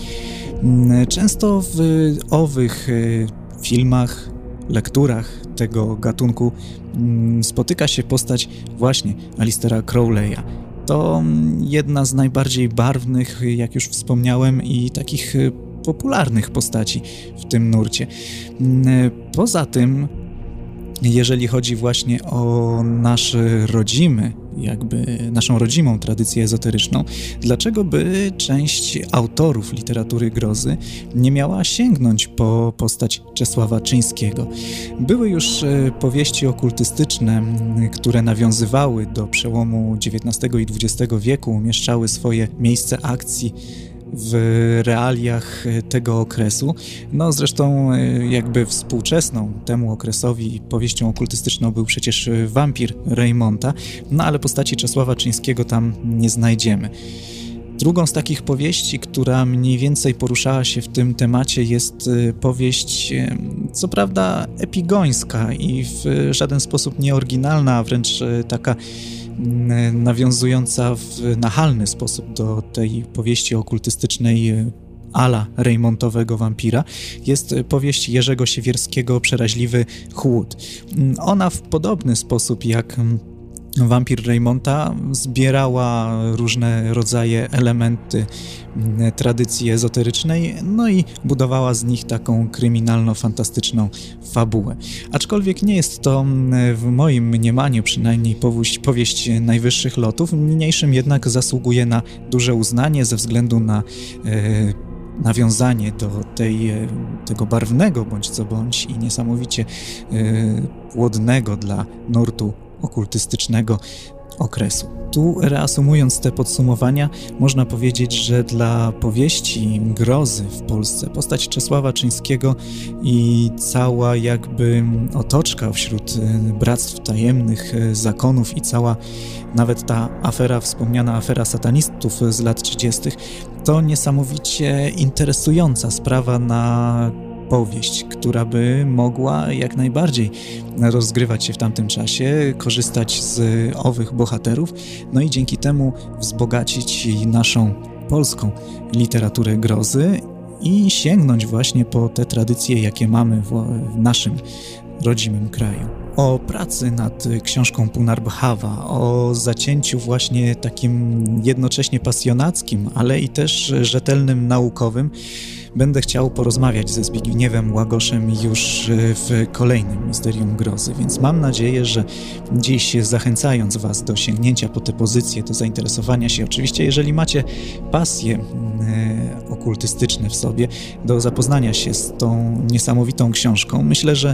Speaker 1: często w owych filmach, lekturach tego gatunku spotyka się postać właśnie Alistera Crowley'a. To jedna z najbardziej barwnych, jak już wspomniałem, i takich popularnych postaci w tym nurcie. Poza tym, jeżeli chodzi właśnie o nasz rodzimy, jakby naszą rodzimą tradycję ezoteryczną, dlaczego by część autorów literatury grozy nie miała sięgnąć po postać Czesława Czyńskiego? Były już powieści okultystyczne, które nawiązywały do przełomu dziewiętnastego i dwudziestego wieku, umieszczały swoje miejsce akcji w realiach tego okresu. No zresztą jakby współczesną temu okresowi powieścią okultystyczną był przecież Wampir Reymonta, no ale postaci Czesława Czyńskiego tam nie znajdziemy. Drugą z takich powieści, która mniej więcej poruszała się w tym temacie, jest powieść, co prawda epigońska i w żaden sposób nieoryginalna, a wręcz taka nawiązująca w nachalny sposób do tej powieści okultystycznej a la Reymontowego wampira, jest powieść Jerzego Siewierskiego Przeraźliwy chłód. Ona w podobny sposób jak Wampir Reymonta zbierała różne rodzaje elementy tradycji ezoterycznej, no i budowała z nich taką kryminalno-fantastyczną fabułę. Aczkolwiek nie jest to w moim mniemaniu przynajmniej powieść, powieść najwyższych lotów, niniejszym jednak zasługuje na duże uznanie ze względu na e, nawiązanie do tej, tego barwnego bądź co bądź i niesamowicie e, płodnego dla nurtu okultystycznego okresu. Tu, reasumując te podsumowania, można powiedzieć, że dla powieści grozy w Polsce postać Czesława Czyńskiego i cała jakby otoczka wśród bractw tajemnych, zakonów i cała nawet ta afera, wspomniana afera satanistów z lat trzydziestych, to niesamowicie interesująca sprawa na powieść, która by mogła jak najbardziej rozgrywać się w tamtym czasie, korzystać z owych bohaterów, no i dzięki temu wzbogacić naszą polską literaturę grozy i sięgnąć właśnie po te tradycje, jakie mamy w, w naszym rodzimym kraju. O pracy nad książką Punarbhava, o zacięciu właśnie takim jednocześnie pasjonackim, ale i też rzetelnym, naukowym, będę chciał porozmawiać ze Zbigniewem Łagoszem już w kolejnym Misterium Grozy, więc mam nadzieję, że dziś, zachęcając Was do sięgnięcia po te pozycje, do zainteresowania się, oczywiście jeżeli macie pasje e, okultystyczne w sobie, do zapoznania się z tą niesamowitą książką, myślę, że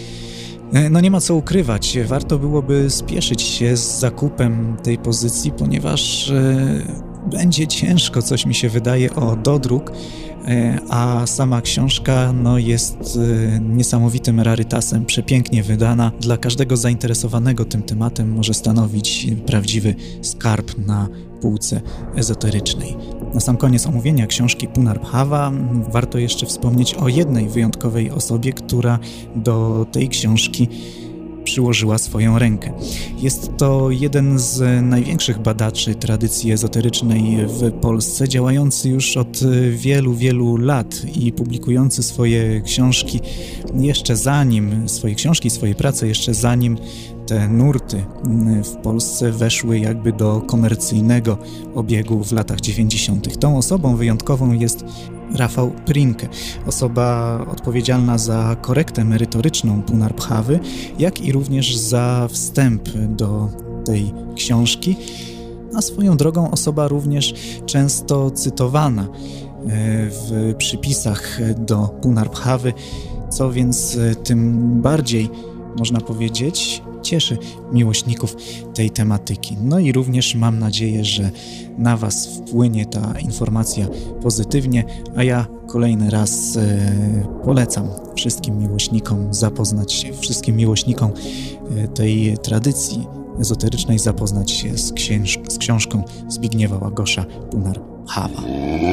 Speaker 1: no nie ma co ukrywać, warto byłoby spieszyć się z zakupem tej pozycji, ponieważ będzie ciężko, coś mi się wydaje, o dodruk, a sama książka no, jest niesamowitym rarytasem, przepięknie wydana. Dla każdego zainteresowanego tym tematem może stanowić prawdziwy skarb na półce ezoterycznej. Na sam koniec omówienia książki Punarbhava warto jeszcze wspomnieć o jednej wyjątkowej osobie, która do tej książki przyłożyła swoją rękę. Jest to jeden z największych badaczy tradycji ezoterycznej w Polsce, działający już od wielu, wielu lat i publikujący swoje książki jeszcze zanim, swoje książki, swoje prace jeszcze zanim te nurty w Polsce weszły jakby do komercyjnego obiegu w latach dziewięćdziesiątych. Tą osobą wyjątkową jest Rafał Prinke, osoba odpowiedzialna za korektę merytoryczną Punarbhawy, jak i również za wstęp do tej książki, a swoją drogą osoba również często cytowana w przypisach do Punarbhawy, co więc tym bardziej, można powiedzieć, cieszy miłośników tej tematyki. No i również mam nadzieję, że na Was wpłynie ta informacja pozytywnie, a ja kolejny raz e, polecam wszystkim miłośnikom zapoznać się, wszystkim miłośnikom e, tej tradycji ezoterycznej zapoznać się z, księż z książką Zbigniewa Łagosza Punarbhava.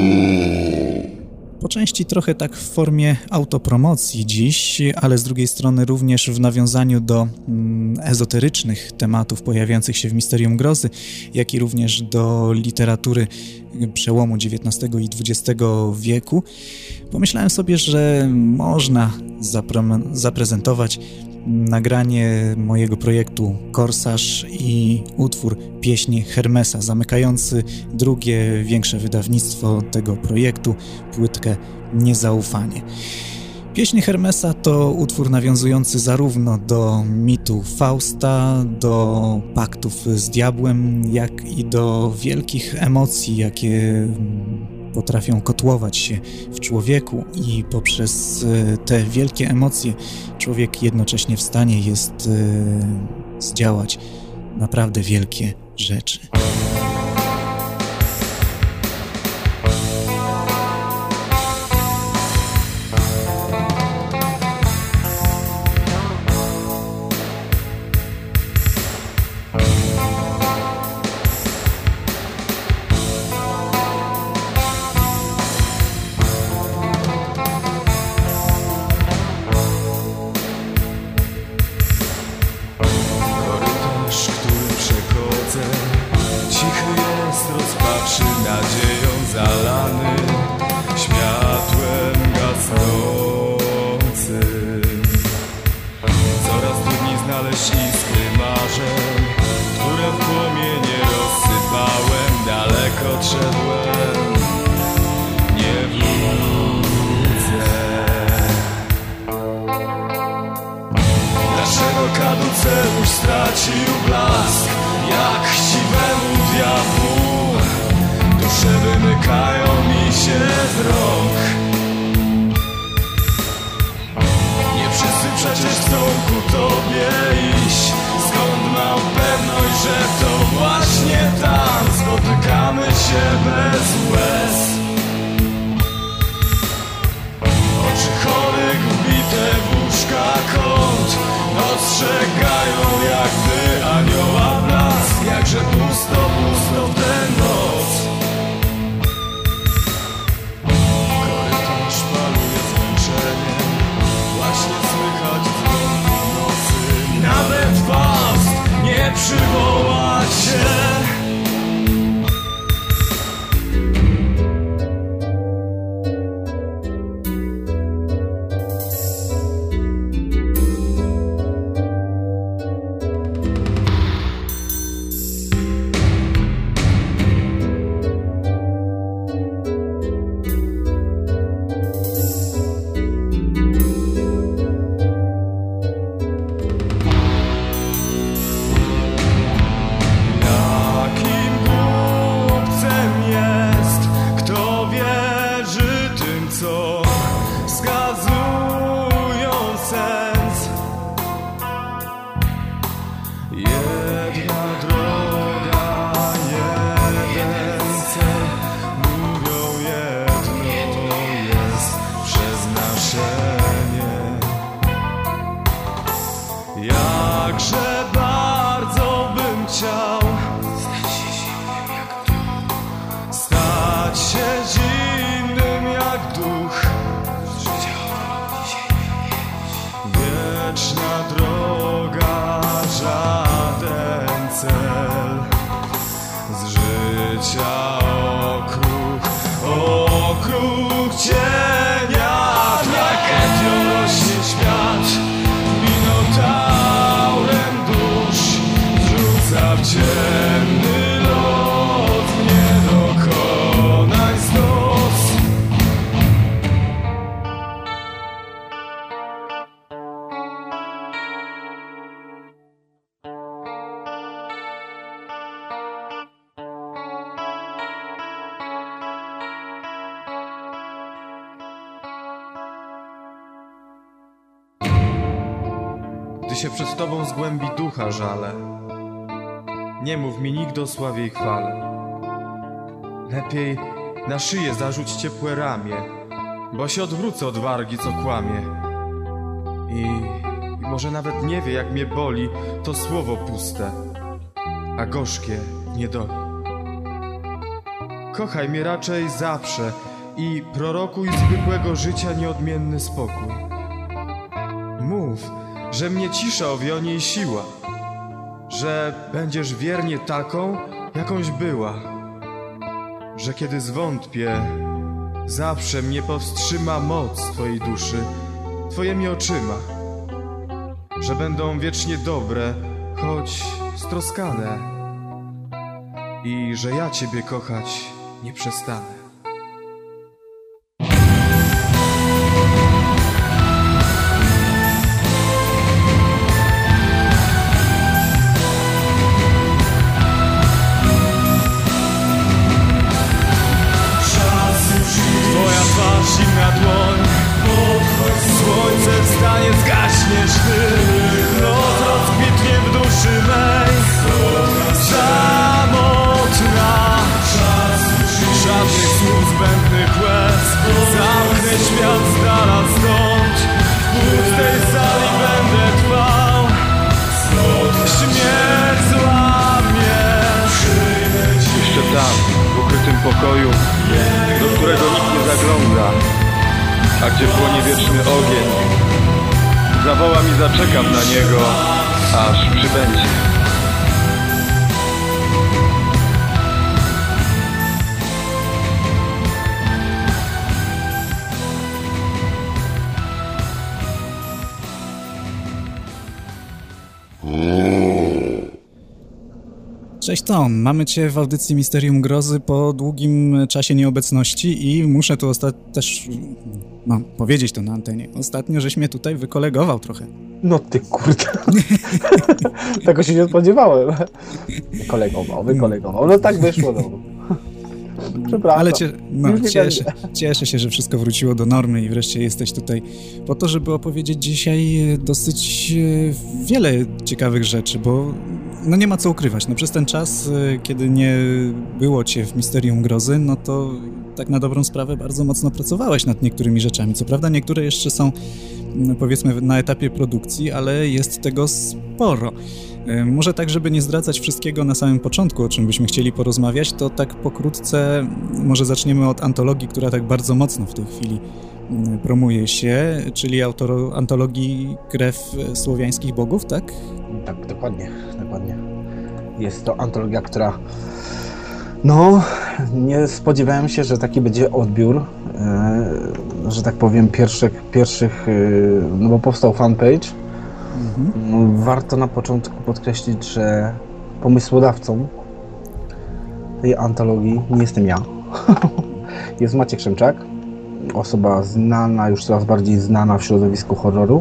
Speaker 1: Po części trochę tak w formie autopromocji dziś, ale z drugiej strony również w nawiązaniu do mm, ezoterycznych tematów pojawiających się w Misterium Grozy, jak i również do literatury przełomu dziewiętnastego i dwudziestego wieku. Pomyślałem sobie, że można zapre- zaprezentować nagranie mojego projektu Korsarz i utwór Pieśni Hermesa, zamykający drugie większe wydawnictwo tego projektu, płytkę Niezaufanie. Pieśni Hermesa to utwór nawiązujący zarówno do mitu Fausta, do paktów z diabłem, jak i do wielkich emocji, jakie potrafią kotłować się w człowieku i poprzez te wielkie emocje człowiek jednocześnie w stanie jest zdziałać naprawdę wielkie rzeczy.
Speaker 3: Kaduceusz stracił blask, jak chciwemu diabłu dusze wymykają mi się z rąk. Nie wszyscy przecież chcą ku tobie iść, skąd mam pewność, że to właśnie tam spotykamy się bez łez. Oczy chorych wbite w łóżka kąt ostrzegają jakby anioła blask, jakże pusto, pusto w tę noc. Korytarz paluje zmęczeniem, właśnie słychać dzwon nocy. Nawet Faust nie przywoła cię. się przed Tobą z głębi ducha żalę. Nie mów mi nigdy o sławie i chwale. Lepiej na szyję zarzuć ciepłe ramię, bo się odwrócę od wargi, co kłamie. I, i może nawet nie wie, jak mnie boli to słowo puste, a gorzkie nie doli. Kochaj mnie raczej zawsze i prorokuj zwykłego życia nieodmienny spokój. Mów, że mnie cisza owionie i siła, że będziesz wiernie taką, jakąś była, że kiedy zwątpię, zawsze mnie powstrzyma moc Twojej duszy, Twoimi oczyma, że będą wiecznie dobre, choć stroskane, i że ja Ciebie kochać nie przestanę. Twoja twarz, zimna dłoń, słońce wstanie, zgaśniesz Ty, noc rozkwitnie w duszy mej, samotna, żadnych słów zbędnych łez, zamknę świat z dala stąd, w pustej sali będę trwał, śmierć złamie. Jeszcze tam, w ukrytym pokoju, do którego nikt nie zagląda, a gdzie płonie wieczny ogień, zawołam i zaczekam na niego, aż przybędzie.
Speaker 1: Cześć Tom, mamy Cię w audycji Misterium Grozy po długim czasie nieobecności i muszę tu osta- też no, powiedzieć to na antenie. Ostatnio żeś mnie tutaj wykolegował trochę.
Speaker 4: No ty kurde. Tego się nie spodziewałem. Wykolegował, wykolegował. No tak wyszło. No. Przepraszam.
Speaker 1: Ale cie, no, cieszę, cieszę się, że wszystko wróciło do normy i wreszcie jesteś tutaj po to, żeby opowiedzieć dzisiaj dosyć wiele ciekawych rzeczy, bo no nie ma co ukrywać. No przez ten czas, kiedy nie było Cię w Misterium Grozy, no to tak na dobrą sprawę bardzo mocno pracowałeś nad niektórymi rzeczami. Co prawda niektóre jeszcze są, no powiedzmy, na etapie produkcji, ale jest tego sporo. Może tak, żeby nie zdradzać wszystkiego na samym początku, o czym byśmy chcieli porozmawiać, to tak pokrótce może zaczniemy od antologii, która tak bardzo mocno w tej chwili promuje się, czyli autor antologii Krew Słowiańskich Bogów, tak?
Speaker 4: Tak, dokładnie, dokładnie. Jest to antologia, która... No, nie spodziewałem się, że taki będzie odbiór, yy, że tak powiem, pierwszych, pierwszych yy, no bo powstał fanpage. Mhm. Warto na początku podkreślić, że pomysłodawcą tej antologii nie jestem ja. Jest Maciek Szymczak, osoba znana, już coraz bardziej znana w środowisku horroru.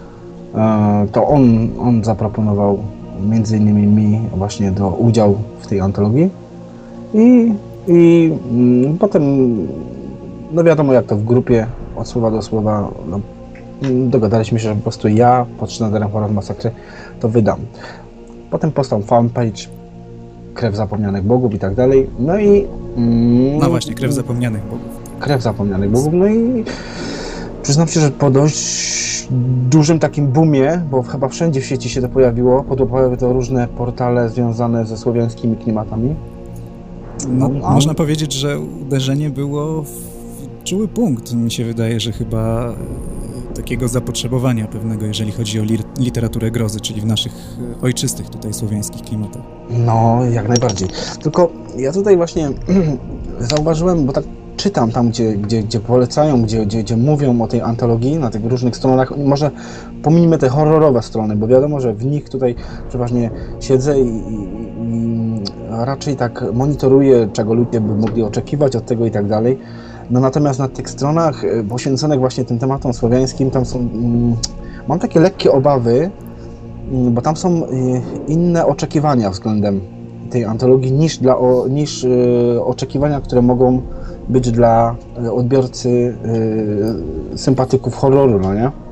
Speaker 4: To on, on zaproponował między innymi mi właśnie do udziału w tej antologii i, i mm, potem, no wiadomo jak to w grupie, od słowa do słowa, no, dogadaliśmy się, że po prostu ja pod sztandarem Horror Masakry to wydam. Potem powstał fanpage Krew Zapomnianych Bogów i tak dalej. No i... Mm,
Speaker 1: no właśnie, Krew Zapomnianych Bogów.
Speaker 4: Krew Zapomnianych Bogów. No i przyznam się, że po dość dużym takim boomie, bo chyba wszędzie w sieci się to pojawiło, podłapały to różne portale związane ze słowiańskimi klimatami.
Speaker 1: No, no, można powiedzieć, że uderzenie było w czuły punkt. Mi się wydaje, że chyba takiego zapotrzebowania pewnego, jeżeli chodzi o literaturę grozy, czyli w naszych ojczystych tutaj słowiańskich klimatach.
Speaker 4: No, jak najbardziej. Tylko ja tutaj właśnie zauważyłem, bo tak czytam tam, gdzie, gdzie, gdzie polecają, gdzie, gdzie, gdzie mówią o tej antologii na tych różnych stronach. Może pominijmy te horrorowe strony, bo wiadomo, że w nich tutaj przeważnie siedzę i, i, i raczej tak monitoruję, czego ludzie by mogli oczekiwać od tego i tak dalej. No natomiast na tych stronach poświęconych właśnie tym tematom słowiańskim, tam są, mm, mam takie lekkie obawy, mm, bo tam są y, inne oczekiwania względem tej antologii niż, dla, o, niż y, oczekiwania, które mogą być dla odbiorcy y, sympatyków horroru, no nie?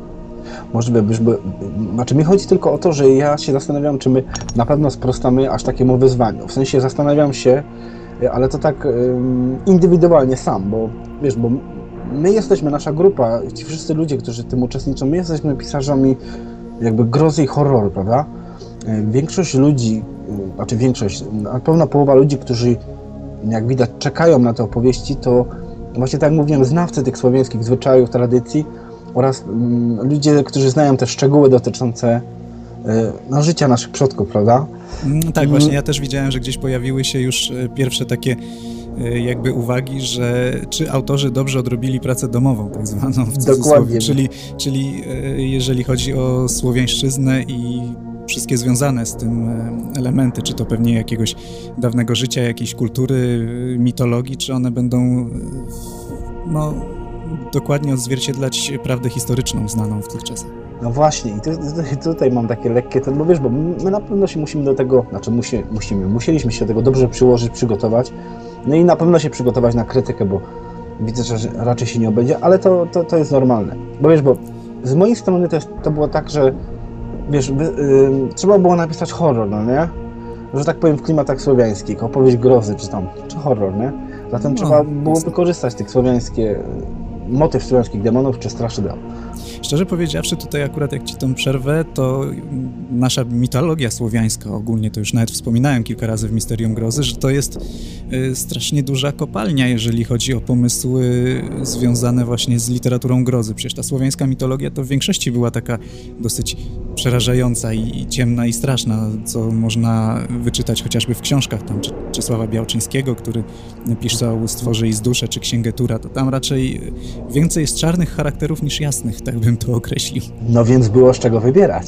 Speaker 4: możliwe, by, znaczy mi chodzi tylko o to, że ja się zastanawiam, czy my na pewno sprostamy aż takiemu wyzwaniu. W sensie zastanawiam się, ale to tak um, indywidualnie sam, bo wiesz, bo my jesteśmy, nasza grupa, ci wszyscy ludzie, którzy w tym uczestniczą, my jesteśmy pisarzami jakby grozy i horroru, prawda? Większość ludzi, znaczy większość, na pewno połowa ludzi, którzy jak widać czekają na te opowieści, to właśnie tak jak mówiłem, znawcy tych słowiańskich zwyczajów, tradycji oraz mm, ludzie, którzy znają te szczegóły dotyczące y, no, życia naszych przodków, prawda?
Speaker 1: Mm, tak, właśnie ja też widziałem, że gdzieś pojawiły się już pierwsze takie jakby uwagi, że czy autorzy dobrze odrobili pracę domową, tak zwaną w cudzysłowie, czyli, czyli jeżeli chodzi o słowiańszczyznę i wszystkie związane z tym elementy, czy to pewnie jakiegoś dawnego życia, jakiejś kultury, mitologii, czy one będą no, dokładnie odzwierciedlać prawdę historyczną znaną w tych czasach.
Speaker 4: No właśnie, i tu, tu, tutaj mam takie lekkie, ten, bo wiesz, bo my na pewno się musimy do tego, znaczy musi, musimy, musieliśmy się do tego dobrze przyłożyć, przygotować, no i na pewno się przygotować na krytykę, bo widzę, że raczej się nie obędzie, ale to, to, to jest normalne. Bo wiesz, bo z mojej strony to, jest, to było tak, że wiesz, by, yy, trzeba było napisać horror, no nie? Że tak powiem w klimatach słowiańskich, opowieść grozy czy tam, czy horror, nie? Zatem no, trzeba było jest... wykorzystać tych słowiańskie, motyw słowiańskich demonów czy straszydeł.
Speaker 1: Szczerze powiedziawszy, tutaj akurat jak ci tą przerwę, to nasza mitologia słowiańska ogólnie, to już nawet wspominałem kilka razy w Misterium Grozy, że to jest y, strasznie duża kopalnia, jeżeli chodzi o pomysły związane właśnie z literaturą grozy. Przecież ta słowiańska mitologia to w większości była taka dosyć przerażająca i, i ciemna i straszna, co można wyczytać chociażby w książkach tam, czy Czesława Białczyńskiego, który pisał Stworzy i zduszę, czy Księgę Tura, to tam raczej więcej jest czarnych charakterów niż jasnych, tak bym to określił.
Speaker 4: No więc było z czego wybierać.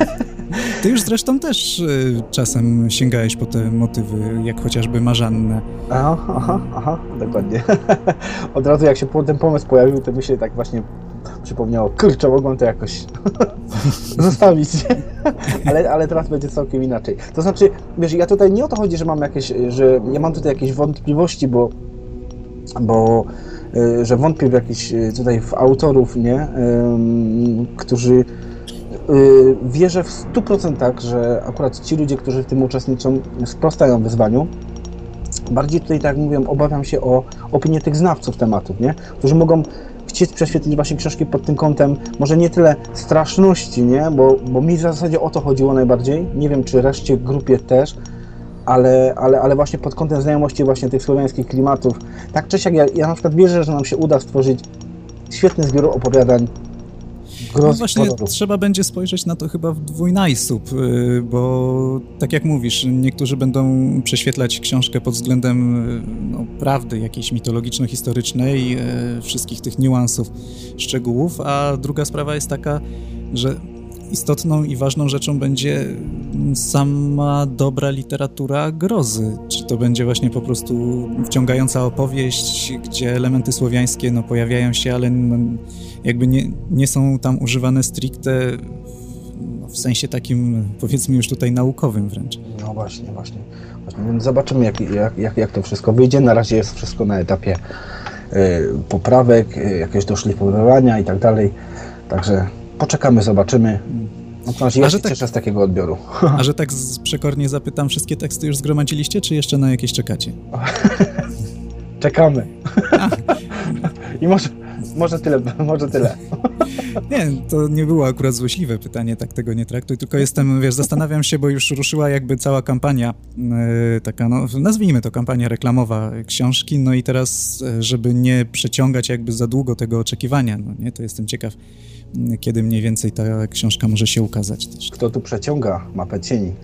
Speaker 1: Ty już zresztą też y, czasem sięgałeś po te motywy, jak chociażby Marzannę.
Speaker 4: Aha, aha, aha, dokładnie. Od razu jak się ten pomysł pojawił, to mi się tak właśnie przypomniało, kurczę, mogłem to jakoś zostawić. ale, ale teraz będzie całkiem inaczej. To znaczy, wiesz, ja tutaj nie o to chodzi, że mam jakieś, że ja mam tutaj jakieś wątpliwości, bo bo że wątpię w jakiś tutaj w autorów, nie, którzy wierzę w stu procentach, że akurat ci ludzie, którzy w tym uczestniczą, sprostają wyzwaniu. Bardziej tutaj, tak jak mówiłem, obawiam się o opinię tych znawców tematów, nie, którzy mogą chcieć prześwietlić właśnie książki pod tym kątem, może nie tyle straszności, nie, bo, bo mi w zasadzie o to chodziło najbardziej, nie wiem, czy reszcie grupie też, Ale, ale, ale właśnie pod kątem znajomości właśnie tych słowiańskich klimatów. Tak czy siak, ja, ja na przykład wierzę, że nam się uda stworzyć świetny zbiór opowiadań.
Speaker 1: No właśnie, horrorów. Trzeba będzie spojrzeć na to chyba w dwójnajsób, bo tak jak mówisz, niektórzy będą prześwietlać książkę pod względem no, prawdy jakiejś mitologiczno-historycznej, wszystkich tych niuansów, szczegółów, a druga sprawa jest taka, że istotną i ważną rzeczą będzie sama dobra literatura grozy. Czy to będzie właśnie po prostu wciągająca opowieść, gdzie elementy słowiańskie no, pojawiają się, ale no, jakby nie, nie są tam używane stricte no, w sensie takim, powiedzmy już tutaj naukowym wręcz.
Speaker 4: No właśnie, właśnie. właśnie. Więc zobaczymy, jak, jak, jak, jak to wszystko wyjdzie. Na razie jest wszystko na etapie y, poprawek, y, jakiegoś doszlifowywania i tak dalej. Także poczekamy, zobaczymy. No, to ja się tak, cieszę z takiego odbioru.
Speaker 1: A że tak przekornie zapytam, wszystkie teksty już zgromadziliście, czy jeszcze na jakieś czekacie?
Speaker 4: Czekamy. I może, może tyle, może tyle.
Speaker 1: Nie, to nie było akurat złośliwe pytanie, tak tego nie traktuj, tylko jestem, wiesz, zastanawiam się, bo już ruszyła jakby cała kampania, yy, taka, no, nazwijmy to kampania reklamowa książki, no i teraz, żeby nie przeciągać jakby za długo tego oczekiwania, no nie, to jestem ciekaw, kiedy mniej więcej ta książka może się ukazać też.
Speaker 4: Kto tu przeciąga mapę cieni?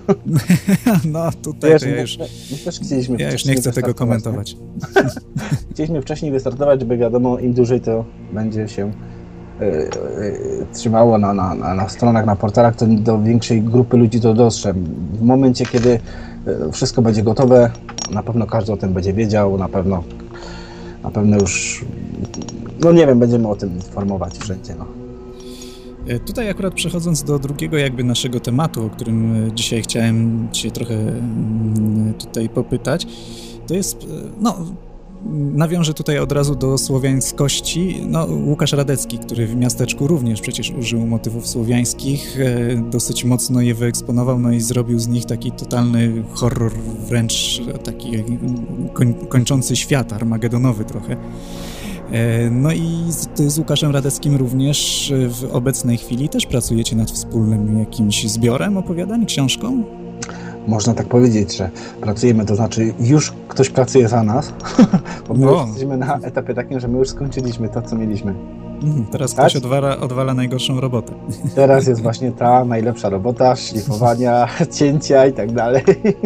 Speaker 1: No tutaj Wiesz, to ja już, my też chcieliśmy ja już nie chcę tego komentować.
Speaker 4: Nie? Chcieliśmy wcześniej wystartować, żeby wiadomo, im dłużej to będzie się y, y, trzymało na, na, na stronach, na portalach, to do większej grupy ludzi to dotrze. W momencie, kiedy y, wszystko będzie gotowe, na pewno każdy o tym będzie wiedział, na pewno, na pewno już, no nie wiem, będziemy o tym informować wszędzie, no.
Speaker 1: Tutaj akurat przechodząc do drugiego jakby naszego tematu, o którym dzisiaj chciałem Cię trochę tutaj popytać, to jest, no nawiążę tutaj od razu do słowiańskości. No, Łukasz Radecki, który w Miasteczku również przecież użył motywów słowiańskich, dosyć mocno je wyeksponował, no i zrobił z nich taki totalny horror, wręcz taki koń, kończący świat, armagedonowy trochę. No i z, z Łukaszem Radeckim również w obecnej chwili też pracujecie nad wspólnym jakimś zbiorem opowiadań, książką?
Speaker 4: Można tak powiedzieć, że pracujemy, to znaczy już ktoś pracuje za nas, bo my
Speaker 1: No.
Speaker 4: już jesteśmy na etapie takim, że my już skończyliśmy to, co mieliśmy.
Speaker 1: Mhm, teraz
Speaker 4: Tak?
Speaker 1: ktoś odwala, odwala najgorszą robotę.
Speaker 4: Teraz jest właśnie ta najlepsza robota, szlifowania, cięcia i tak dalej.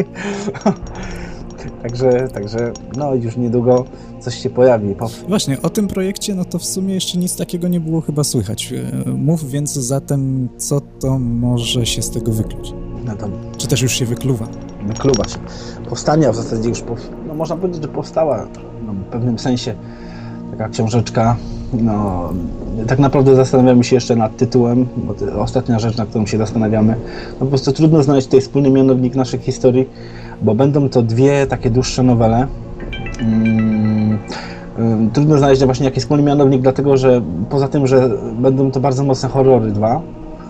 Speaker 4: Także, także no już niedługo coś się pojawi.
Speaker 1: Właśnie, o tym projekcie, no to w sumie jeszcze nic takiego nie było chyba słychać. Mów więc zatem, co to może się z tego wykluć?
Speaker 4: No to
Speaker 1: Czy też już się wykluwa?
Speaker 4: wykluwa się. Powstania w zasadzie już, pow... no można powiedzieć, że powstała no, w pewnym sensie taka książeczka. No, tak naprawdę zastanawiamy się jeszcze nad tytułem, bo to ostatnia rzecz, na którą się zastanawiamy. No po prostu trudno znaleźć tutaj wspólny mianownik naszych historii, bo będą to dwie takie dłuższe nowele. Hmm, trudno znaleźć właśnie jakiś wspólny mianownik, dlatego że poza tym, że będą to bardzo mocne horrory dwa,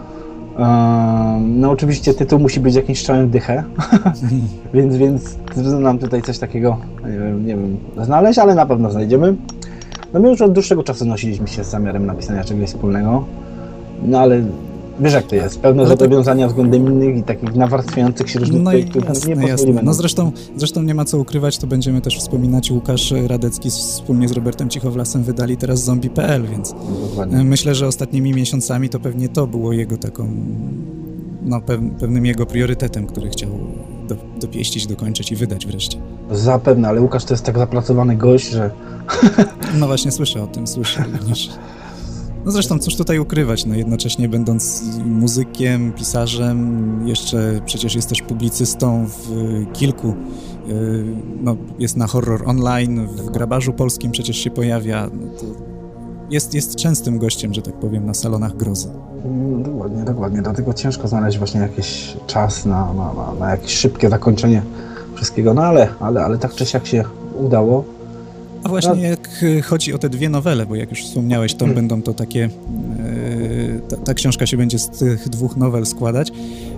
Speaker 4: no oczywiście tytuł musi być jakimś strzałem w dychę, więc, więc trudno nam tutaj coś takiego, nie wiem, nie wiem, znaleźć, ale na pewno znajdziemy. No my już od dłuższego czasu nosiliśmy się z zamiarem napisania czegoś wspólnego, no ale wiesz jak to jest, pewne
Speaker 1: Ale
Speaker 4: zobowiązania tak... względem innych i takich nawarstwiających się różnych
Speaker 1: no
Speaker 4: projektów
Speaker 1: jasne,
Speaker 4: nie pozwolimy.
Speaker 1: jasne. No zresztą, zresztą nie ma co ukrywać, to będziemy też wspominać, Łukasz Radecki wspólnie z Robertem Cichowlasem wydali teraz zombie kropka p l, więc
Speaker 4: Dokładnie.
Speaker 1: myślę, że ostatnimi miesiącami to pewnie to było jego taką, no pewnym jego priorytetem, który chciał do, dopieścić, dokończyć i wydać wreszcie.
Speaker 4: Zapewne, ale Łukasz to jest tak zapracowany gość, że...
Speaker 1: No właśnie słyszę o tym, słyszę również. No zresztą cóż tutaj ukrywać, no jednocześnie będąc muzykiem, pisarzem, jeszcze przecież jest też publicystą w kilku, no jest na Horror Online, w Grabarzu Polskim przecież się pojawia, no to jest, jest częstym gościem, że tak powiem, na salonach grozy.
Speaker 4: Dokładnie, dokładnie, dlatego ciężko znaleźć właśnie jakiś czas na, na, na, na jakieś szybkie zakończenie wszystkiego, no ale, ale, ale tak czy siak się udało.
Speaker 1: A właśnie jak chodzi o te dwie nowele, bo jak już wspomniałeś, to będą to takie, ta, ta książka się będzie z tych dwóch nowel składać.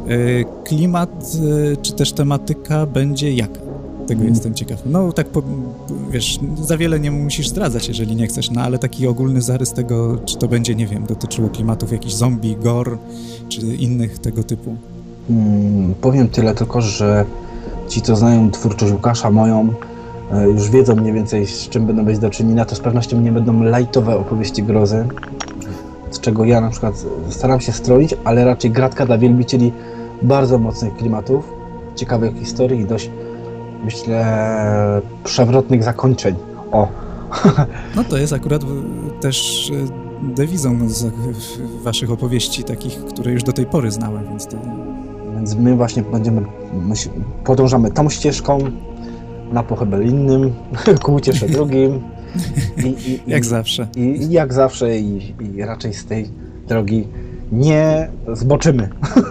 Speaker 1: Klimat czy też tematyka będzie jaka? Tego hmm. jestem ciekaw. No tak, po, wiesz, za wiele nie musisz zdradzać, jeżeli nie chcesz, no ale taki ogólny zarys tego, czy to będzie, nie wiem, dotyczyło klimatów jakichś zombie, gore, czy innych tego typu.
Speaker 4: Hmm, powiem tyle tylko, że ci, co znają twórczość Łukasza, moją, już wiedzą mniej więcej, z czym będą mieć do czynienia, to z pewnością nie będą lajtowe opowieści grozy, z czego ja na przykład staram się stroić, ale raczej gratka dla wielbicieli bardzo mocnych klimatów, ciekawych historii i dość, myślę, przewrotnych zakończeń. O!
Speaker 1: No to jest akurat też dewizą z waszych opowieści, takich, które już do tej pory znałem, więc to...
Speaker 4: Więc my właśnie będziemy, myśl, podążamy tą ścieżką, na pochybel innym, ku uciesze drugim. I, i,
Speaker 1: jak
Speaker 4: i,
Speaker 1: zawsze.
Speaker 4: I, I jak zawsze i, i raczej z tej drogi nie zboczymy.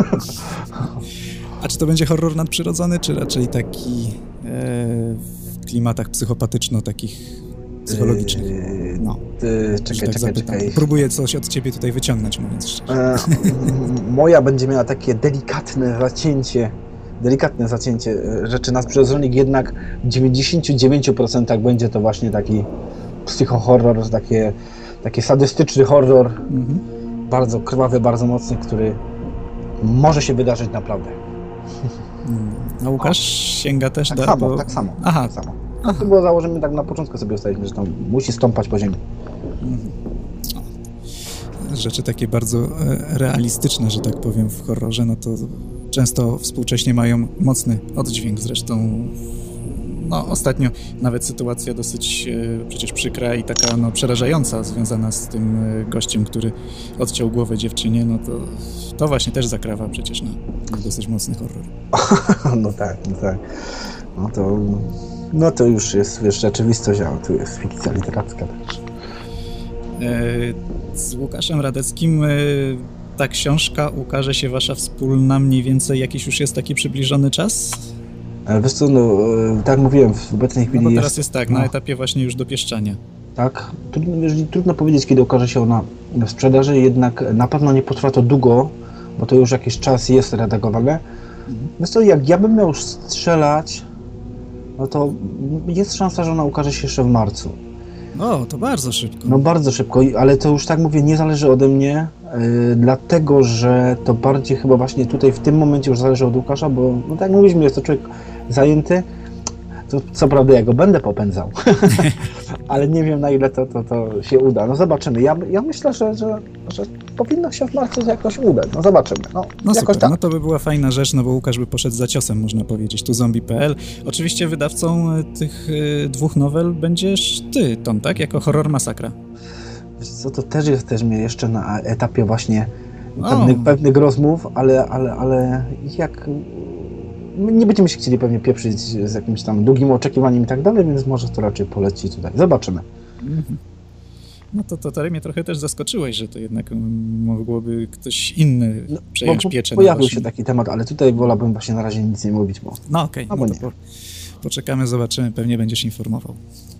Speaker 1: A czy to będzie horror nadprzyrodzony, czy raczej taki e, w klimatach psychopatyczno takich psychologicznych?
Speaker 4: No. Ty, czekaj,
Speaker 1: tak
Speaker 4: czekaj, czekaj.
Speaker 1: Próbuję coś od ciebie tutaj wyciągnąć, mówiąc szczerze.
Speaker 4: E, moja będzie miała takie delikatne zacięcie, delikatne zacięcie rzeczy nadprzyrodzonych, jednak w dziewięćdziesięciu dziewięciu procentach będzie to właśnie taki psychohorror, takie, taki sadystyczny horror, mhm. bardzo krwawy, bardzo mocny, który może się wydarzyć naprawdę.
Speaker 1: A Łukasz o. sięga też
Speaker 4: tak
Speaker 1: do...
Speaker 4: Samo,
Speaker 1: bo...
Speaker 4: Tak samo,
Speaker 1: Aha.
Speaker 4: tak samo. No to było założenie, tak na początku sobie ustaliliśmy, że tam musi stąpać po ziemi.
Speaker 1: Mhm. Rzeczy takie bardzo realistyczne, że tak powiem, w horrorze, no to często współcześnie mają mocny oddźwięk. Zresztą no, ostatnio nawet sytuacja dosyć e, przecież przykra i taka no, przerażająca, związana z tym e, gościem, który odciął głowę dziewczynie, no to to właśnie też zakrawa przecież na, na dosyć mocny horror.
Speaker 4: No tak, no tak. No to, no to już jest, wiesz, rzeczywistość, a tu jest fikcja literacka też.
Speaker 1: E, z Łukaszem Radeckim e, ta książka ukaże się wasza wspólna mniej więcej jakiś już jest taki przybliżony czas?
Speaker 4: Wiesz co, no, tak jak mówiłem, w obecnej chwili
Speaker 1: No bo teraz
Speaker 4: jest...
Speaker 1: jest tak,
Speaker 4: no,
Speaker 1: na etapie właśnie już dopieszczania.
Speaker 4: Tak, trudno, trudno powiedzieć, kiedy okaże się ona w sprzedaży, jednak na pewno nie potrwa to długo, bo to już jakiś czas jest redagowane. Wiesz co, jak ja bym miał strzelać, no to jest szansa, że ona ukaże się jeszcze w marcu.
Speaker 1: O, to bardzo szybko.
Speaker 4: No bardzo szybko, ale to już tak mówię, nie zależy ode mnie, yy, dlatego, że to bardziej chyba właśnie tutaj w tym momencie już zależy od Łukasza, bo no tak jak mówiliśmy, jest to człowiek zajęty. To, co prawda ja go będę popędzał, ale nie wiem, na ile to, to, to się uda. No zobaczymy. Ja, ja myślę, że, że, że powinno się w marcu jakoś udać. No zobaczymy. No,
Speaker 1: no
Speaker 4: jakoś
Speaker 1: super,
Speaker 4: tak.
Speaker 1: No to by była fajna rzecz, no bo Łukasz by poszedł za ciosem, można powiedzieć, tu zombie kropka p l. Oczywiście wydawcą tych y, dwóch nowel będziesz ty, Tom, tak? Jako Horror Masakra.
Speaker 4: Wiesz co, to też jesteśmy jeszcze na etapie właśnie pewnych, pewnych rozmów, ale, ale, ale jak... Nie będziemy się chcieli pewnie pieprzyć z jakimś tam długim oczekiwaniem i tak dalej, więc może to raczej poleci tutaj. Zobaczymy.
Speaker 1: Mhm. No to, to, to mnie trochę też zaskoczyłeś, że to jednak mogłoby ktoś inny no, przejąć
Speaker 4: bo,
Speaker 1: pieczę.
Speaker 4: Pojawił się taki temat, ale tutaj wolałbym właśnie na razie nic nie mówić. Bo...
Speaker 1: No okej, okay, no to po, poczekamy, zobaczymy, pewnie będziesz informował.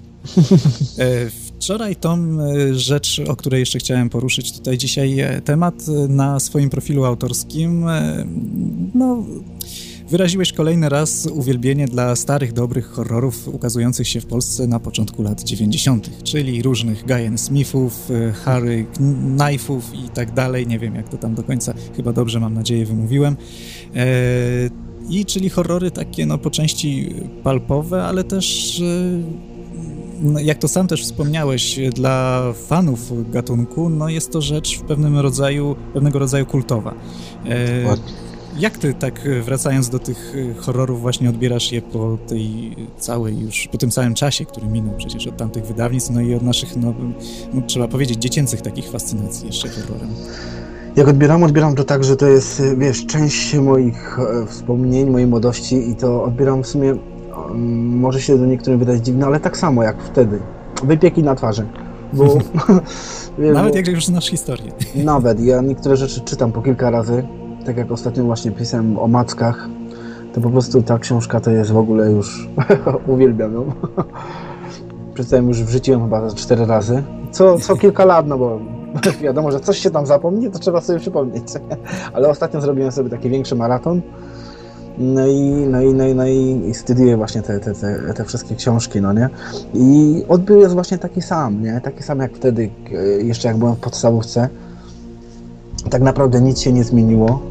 Speaker 1: Wczoraj, Tom, rzecz, o której jeszcze chciałem poruszyć tutaj dzisiaj, temat na swoim profilu autorskim, no... Wyraziłeś kolejny raz uwielbienie dla starych, dobrych horrorów ukazujących się w Polsce na początku lat dziewięćdziesiątych, czyli różnych Guyan Smithów, Harry Knife'ów i tak dalej. Nie wiem, jak to tam do końca, chyba dobrze, mam nadzieję, wymówiłem. Eee, I czyli horrory takie, no, po części pulpowe, ale też, no, jak to sam też wspomniałeś, dla fanów gatunku, no, jest to rzecz w pewnym rodzaju, pewnego rodzaju kultowa. Eee, Jak ty, tak wracając do tych horrorów, właśnie odbierasz je po tej całej już, po tym całym czasie, który minął przecież od tamtych wydawnictw, no i od naszych, no, no trzeba powiedzieć, dziecięcych takich fascynacji jeszcze horrorem?
Speaker 4: Jak odbieram, odbieram to tak, że to jest, wiesz, część moich wspomnień, mojej młodości i to odbieram w sumie, może się do niektórym wydać dziwne, ale tak samo jak wtedy. Wypieki na twarzy. Bo,
Speaker 1: wiesz, nawet bo, jak już znasz historię.
Speaker 4: Nawet, ja niektóre rzeczy czytam po kilka razy. Tak jak ostatnio właśnie pisałem o mackach, to po prostu ta książka to jest w ogóle już uwielbiam ją. Przeczytałem już, wrzuciłem chyba cztery razy. Co, co kilka lat, no bo wiadomo, że coś się tam zapomni, to trzeba sobie przypomnieć. Ale ostatnio zrobiłem sobie taki większy maraton. No i, no i, no i, no i, i studiuję właśnie te, te, te, te wszystkie książki, no nie? I odbiór jest właśnie taki sam, nie? Taki sam jak wtedy, jeszcze jak byłem w podstawówce. Tak naprawdę nic się nie zmieniło.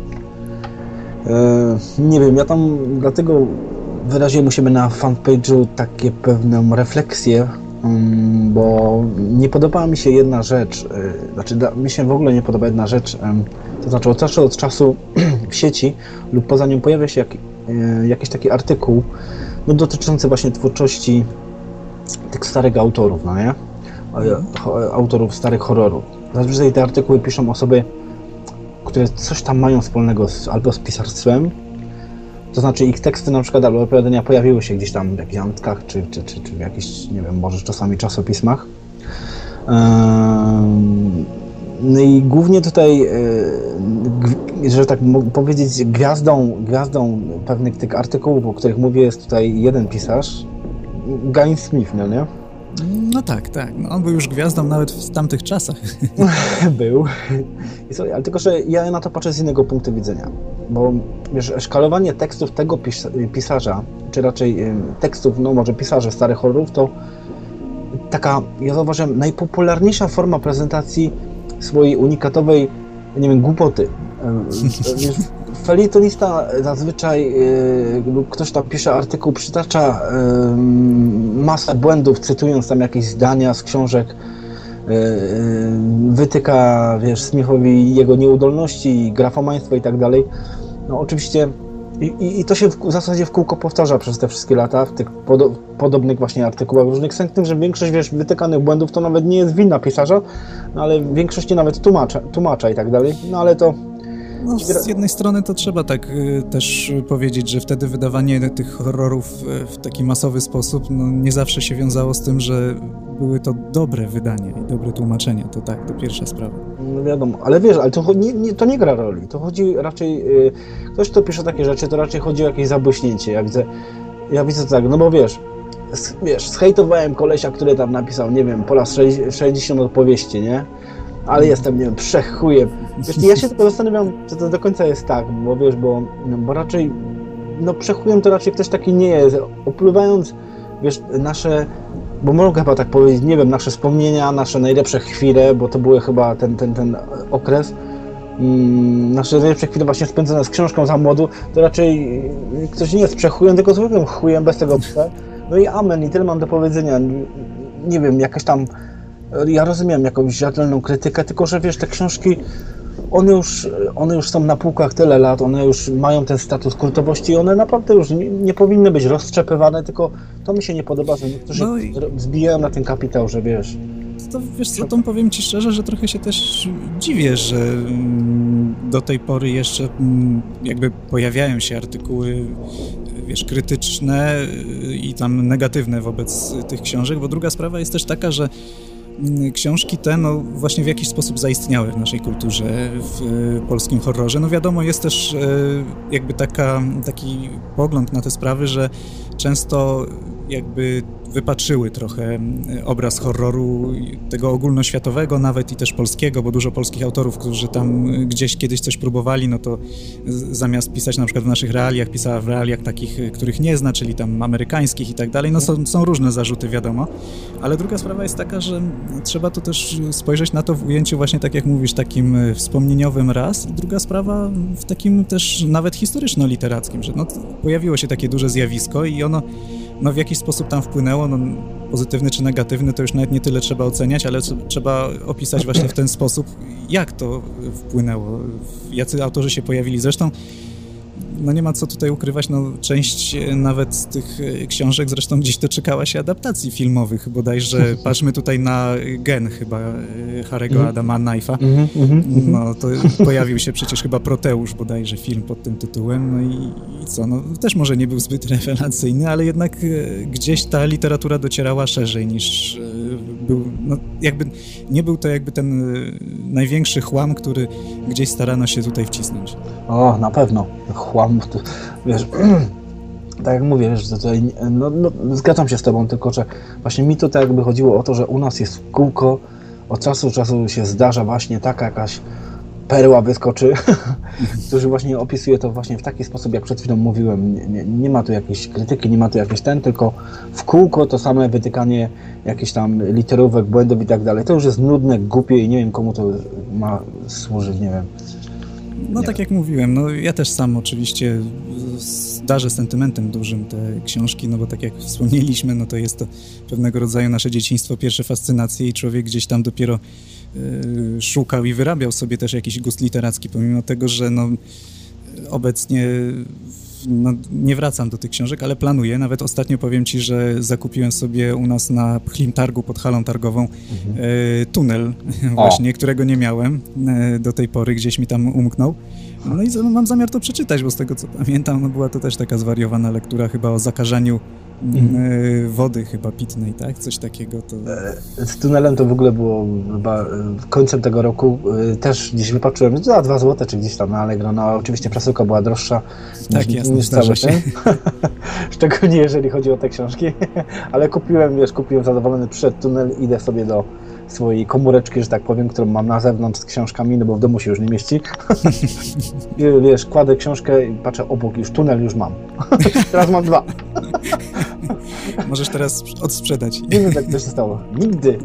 Speaker 4: Nie wiem, ja tam dlatego wyraziłem u siebie na fanpage'u takie pewną refleksję, bo nie podobała mi się jedna rzecz, znaczy mi się w ogóle nie podoba jedna rzecz, to znaczy od czasu od czasu w sieci lub poza nią pojawia się jak, jakiś taki artykuł, no, dotyczący właśnie twórczości tych starych autorów, no nie? Autorów starych horrorów. Zazwyczaj te artykuły piszą osoby, które coś tam mają wspólnego z, albo z pisarstwem, to znaczy ich teksty na przykład albo opowiadania pojawiły się gdzieś tam w jakichś antkach, czy, czy, czy, czy w jakichś, nie wiem, może czasami czasopismach. No i głównie tutaj, że tak mogę powiedzieć, gwiazdą, gwiazdą pewnych tych artykułów, o których mówię, jest tutaj jeden pisarz, Guyan Smith, no nie?
Speaker 1: No tak, tak. No on był już gwiazdą nawet w tamtych czasach.
Speaker 4: Był. I co, ale tylko, że ja na to patrzę z innego punktu widzenia. Bo wiesz, szkalowanie tekstów tego pis pisarza, czy raczej tekstów, no może pisarzy starych horrorów, to taka, ja zauważyłem, najpopularniejsza forma prezentacji swojej unikatowej, nie wiem, głupoty. Wiesz, felietonista zazwyczaj lub ktoś tam pisze artykuł, przytacza y, masę błędów, cytując tam jakieś zdania z książek, y, wytyka, wiesz, Smithowi jego nieudolności, grafomaństwo i tak dalej. No oczywiście i, i to się w, w zasadzie w kółko powtarza przez te wszystkie lata w tych podo podobnych właśnie artykułach różnych, z tym, że większość, wiesz, wytykanych błędów to nawet nie jest wina pisarza, no ale w większości nawet tłumacza, tłumacza i tak dalej, no ale to
Speaker 1: no, z jednej strony to trzeba tak y, też powiedzieć, że wtedy wydawanie tych horrorów y, w taki masowy sposób no, nie zawsze się wiązało z tym, że były to dobre wydania i dobre tłumaczenia. To tak, to pierwsza sprawa.
Speaker 4: No wiadomo, ale wiesz, ale to nie, nie, to nie gra roli. To chodzi raczej, y, ktoś kto pisze takie rzeczy, to raczej chodzi o jakieś zabłyśnięcie. Ja widzę, ja widzę to tak, no bo wiesz, s- wiesz, zhejtowałem kolesia, który tam napisał, nie wiem, po raz sześćdziesiąt opowieści, nie? Ale jestem, nie wiem, przechuję. Wiesz, ja się tylko zastanawiam, czy to do końca jest tak, bo wiesz, bo, no, bo raczej, no przechujem to raczej ktoś taki nie jest. Opluwając, wiesz, nasze, bo mogę chyba tak powiedzieć, nie wiem, nasze wspomnienia, nasze najlepsze chwile, bo to były chyba ten, ten, ten okres, mm, nasze najlepsze chwile właśnie spędzone z książką za młodu, to raczej ktoś nie jest przechujem, tylko zwykłym chujem, bez tego c. No i amen, i tyle mam do powiedzenia. Nie wiem, jakaś tam, ja rozumiem jakąś rzetelną krytykę, tylko że wiesz, te książki, one już, one już są na półkach tyle lat, one już mają ten status kultowości i one naprawdę już nie, nie powinny być roztrzepywane, tylko to mi się nie podoba, że niektórzy
Speaker 1: No i-
Speaker 4: zbijają na ten kapitał, że wiesz.
Speaker 1: To wiesz co, to powiem ci szczerze, że trochę się też dziwię, że mm, do tej pory jeszcze mm, jakby pojawiają się artykuły, wiesz, krytyczne y, i tam negatywne wobec tych książek, bo druga sprawa jest też taka, że mm, książki te, no właśnie w jakiś sposób zaistniały w naszej kulturze, w y, polskim horrorze. No wiadomo, jest też y, jakby taka, taki pogląd na te sprawy, że często jakby wypaczyły trochę obraz horroru, tego ogólnoświatowego nawet i też polskiego, bo dużo polskich autorów, którzy tam gdzieś kiedyś coś próbowali, no to z- zamiast pisać na przykład w naszych realiach, pisała w realiach takich, których nie zna, czyli tam amerykańskich i tak dalej. No są, są różne zarzuty, wiadomo, ale druga sprawa jest taka, że trzeba tu też spojrzeć na to w ujęciu właśnie, tak jak mówisz, takim wspomnieniowym raz, i druga sprawa w takim też nawet historyczno-literackim, że no, pojawiło się takie duże zjawisko i ono no w jakiś sposób tam wpłynęło, no pozytywny czy negatywny, to już nawet nie tyle trzeba oceniać, ale c- trzeba opisać właśnie w ten sposób, jak to wpłynęło, jacy autorzy się pojawili. Zresztą, no nie ma co tutaj ukrywać, no część e, nawet z tych e, książek zresztą gdzieś doczekała się adaptacji filmowych, bodajże patrzmy tutaj na Gen chyba e, Harry'ego Adama Knife'a.
Speaker 4: Mhm, mhm, mhm.
Speaker 1: No to pojawił się przecież chyba Proteusz bodajże film pod tym tytułem, no i, i co, no też może nie był zbyt rewelacyjny, ale jednak e, gdzieś ta literatura docierała szerzej niż e, był, no jakby nie był to jakby ten e, największy chłam, który gdzieś starano się tutaj wcisnąć.
Speaker 4: O, na pewno. Chłam, to, wiesz, tak jak mówię, wiesz, to tutaj, no, no, zgadzam się z tobą, tylko że właśnie mi to tak jakby chodziło o to, że u nas jest w kółko, od czasu do czasu się zdarza właśnie taka jakaś perła wyskoczy, który właśnie opisuje to właśnie w taki sposób, jak przed chwilą mówiłem. Nie, nie, nie ma tu jakiejś krytyki, nie ma tu jakiejś ten, tylko w kółko to same wytykanie jakichś tam literówek, błędów i tak dalej. To już jest nudne, głupie i nie wiem, komu to ma służyć, nie wiem.
Speaker 1: No
Speaker 4: Nie
Speaker 1: tak jak mówiłem, no ja też sam oczywiście darzę sentymentem dużym te książki, no bo tak jak wspomnieliśmy, no to jest to pewnego rodzaju nasze dzieciństwo, pierwsze fascynacje i człowiek gdzieś tam dopiero y, szukał i wyrabiał sobie też jakiś gust literacki, pomimo tego, że no obecnie no, nie wracam do tych książek, ale planuję. Nawet ostatnio powiem ci, że zakupiłem sobie u nas na Pchlim Targu pod halą targową mhm. e, tunel właśnie, którego nie miałem e, do tej pory, gdzieś mi tam umknął. No i mam zamiar to przeczytać, bo z tego co pamiętam, no była to też taka zwariowana lektura chyba o zakażaniu mhm. e, wody chyba pitnej, tak? Coś takiego. To...
Speaker 4: Z tunelem to w ogóle było chyba końcem tego roku. Też gdzieś wypatrzyłem, że za dwa złote, czy gdzieś tam na Allegro. No oczywiście przesyłka była droższa
Speaker 1: tak,
Speaker 4: niż,
Speaker 1: jasne,
Speaker 4: niż cały ten. Szczególnie jeżeli chodzi o te książki. Ale kupiłem, wiesz, kupiłem zadowolony przed tunel, idę sobie do swojej komóreczki, że tak powiem, którą mam na zewnątrz z książkami, no bo w domu się już nie mieści. I wiesz, kładę książkę i patrzę obok, już tunel już mam. Teraz mam dwa.
Speaker 1: Możesz teraz odsprzedać.
Speaker 4: Nie wiem, jak to się stało. Nigdy.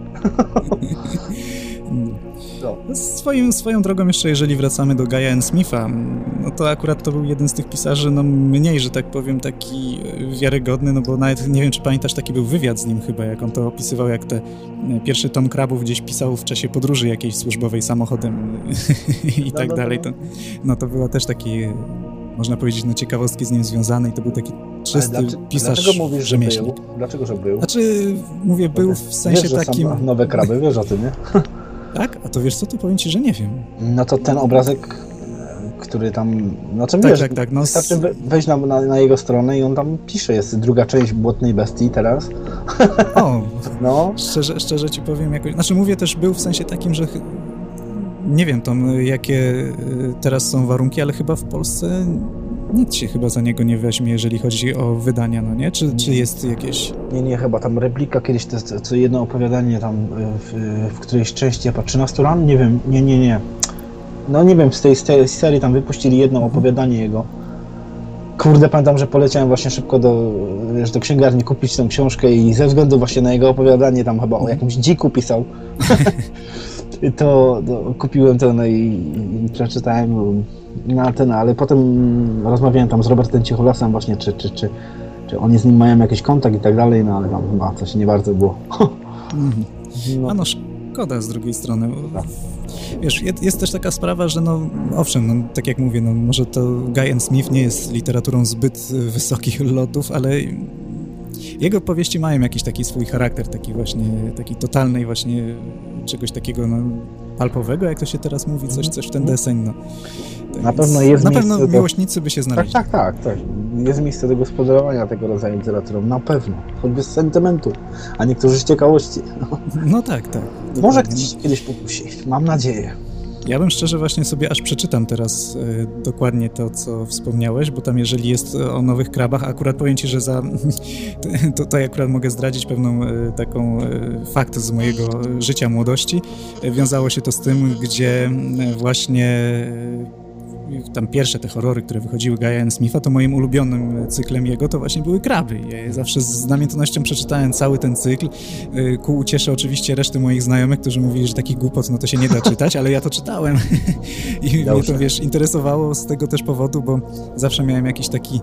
Speaker 1: No. Swoim, swoją drogą jeszcze, jeżeli wracamy do Gaia N. Smitha, no to akurat to był jeden z tych pisarzy, no mniej, że tak powiem, taki wiarygodny, no bo nawet nie wiem, czy pamiętasz, taki był wywiad z nim chyba, jak on to opisywał, jak te pierwszy tom Krabów gdzieś pisał w czasie podróży jakiejś służbowej samochodem i tak no, no, dalej. To, no to było też takie, można powiedzieć, no ciekawostki z nim związane i to był taki czysty dlaczego, pisarz
Speaker 4: dlaczego mówisz,
Speaker 1: rzemieślnik.
Speaker 4: Że był? Dlaczego, że był?
Speaker 1: Znaczy, mówię, był w sensie
Speaker 4: wiesz, że
Speaker 1: takim...
Speaker 4: Są nowe kraby, wiesz o tym, nie?
Speaker 1: Tak? A to wiesz co, to powiem ci, że nie wiem.
Speaker 4: No to ten obrazek, który tam... No to
Speaker 1: tak,
Speaker 4: wiesz,
Speaker 1: tak, tak, no
Speaker 4: wystarczy wejść na, na, na jego stronę i on tam pisze, jest druga część Błotnej Bestii teraz.
Speaker 1: O,
Speaker 4: no.
Speaker 1: szczerze, szczerze ci powiem jakoś... Znaczy mówię też, był w sensie takim, że nie wiem tam, jakie teraz są warunki, ale chyba w Polsce Nic się chyba za niego nie weźmie, jeżeli chodzi o wydania, no nie? Czy, czy jest jakieś...
Speaker 4: Nie, nie, chyba tam replika kiedyś, to, to, to jedno opowiadanie tam w, w którejś części, chyba trzynastu ran? Nie wiem, nie, nie, nie. No nie wiem, z tej, z tej serii tam wypuścili jedno opowiadanie jego. Kurde, pamiętam, że poleciałem właśnie szybko do, wiesz, do księgarni kupić tę książkę i ze względu właśnie na jego opowiadanie, tam chyba o jakimś dziku pisał, to, to kupiłem to, no i, i przeczytałem na ten, ale potem rozmawiałem tam z Robertem Cicholasem właśnie, czy, czy, czy, czy oni z nim mają jakiś kontakt i tak dalej, no ale tam chyba coś nie bardzo było.
Speaker 1: No. A no szkoda z drugiej strony. Wiesz, jest też taka sprawa, że no owszem, no, tak jak mówię, no może to Guy and Smith nie jest literaturą zbyt wysokich lotów, ale jego powieści mają jakiś taki swój charakter, taki właśnie, taki totalnej właśnie czegoś takiego, no, palpowego, jak to się teraz mówi, coś, coś w ten deseń, no.
Speaker 4: Tak na pewno jest
Speaker 1: Na pewno
Speaker 4: do...
Speaker 1: miłośnicy by się znaleźli.
Speaker 4: Tak, tak, tak, tak. Jest miejsce do gospodarowania tego rodzaju literaturą, na pewno. Choćby z sentymentu, a niektórzy z ciekawości.
Speaker 1: No tak, tak.
Speaker 4: Może ktoś kiedyś pokusi, mam nadzieję.
Speaker 1: Ja bym szczerze właśnie sobie aż przeczytam teraz y, dokładnie to, co wspomniałeś, bo tam jeżeli jest o nowych krabach, akurat powiem ci, że za to, to ja akurat mogę zdradzić pewną y, taką y, fakt z mojego życia, młodości. Y, wiązało się to z tym, gdzie y, właśnie y, tam pierwsze te horrory, które wychodziły Guy'a and Smitha, to moim ulubionym cyklem jego to właśnie były kraby. Ja zawsze z namiętnością przeczytałem cały ten cykl, ku uciesze oczywiście reszty moich znajomych, którzy mówili, że takich głupot no to się nie da czytać, ale ja to czytałem i Dobrze. mnie to, wiesz, interesowało z tego też powodu, bo zawsze miałem jakiś taki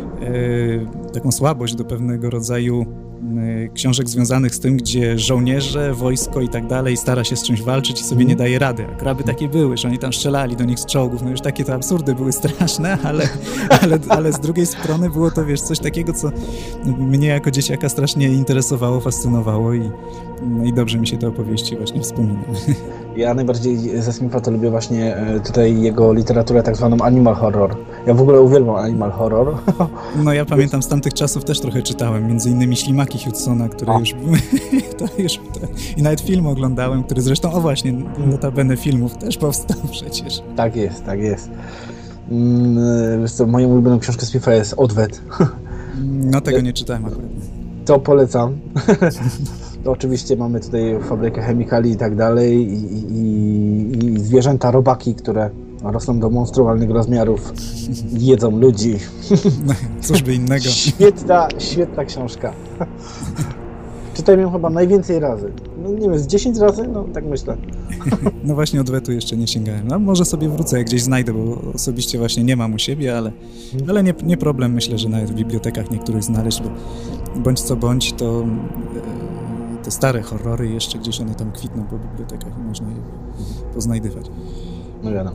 Speaker 1: e, taką słabość do pewnego rodzaju książek związanych z tym, gdzie żołnierze, wojsko i tak dalej stara się z czymś walczyć i sobie nie daje rady. A kraby takie były, że oni tam strzelali do nich z czołgów. No już takie to absurdy były straszne, ale, ale, ale z drugiej strony było to, wiesz, coś takiego, co mnie jako dzieciaka strasznie interesowało, fascynowało i, no i dobrze mi się te opowieści właśnie wspomina.
Speaker 4: Ja najbardziej ze Smitha to lubię właśnie tutaj jego literaturę tak zwaną animal horror. Ja w ogóle uwielbiam animal horror.
Speaker 1: No ja pamiętam z tamtych czasów też trochę czytałem, między innymi Ślimaki Hudsona, które o. już były, to już to, i nawet film oglądałem, który zresztą, o właśnie, notabene filmów też powstał przecież.
Speaker 4: Tak jest, tak jest. Mm, wiesz co, moją ulubioną książkę Smitha jest Odwet.
Speaker 1: No tego nie czytałem akurat.
Speaker 4: To polecam. To oczywiście mamy tutaj fabrykę chemikali i tak dalej i, i, i zwierzęta, robaki, które rosną do monstrualnych rozmiarów, jedzą ludzi.
Speaker 1: No, cóż by innego.
Speaker 4: Świetna, świetna książka. Czytałem ją chyba najwięcej razy. No nie wiem, z dziesięć razy? No tak myślę.
Speaker 1: No właśnie Odwetu jeszcze nie sięgałem. No może sobie wrócę, jak gdzieś znajdę, bo osobiście właśnie nie mam u siebie, ale, ale nie, nie problem, myślę, że nawet w bibliotekach niektórych znaleźć, bo bądź co bądź, to te stare horrory jeszcze gdzieś one tam kwitną po bibliotekach i można je poznajdywać.
Speaker 4: No wiadomo.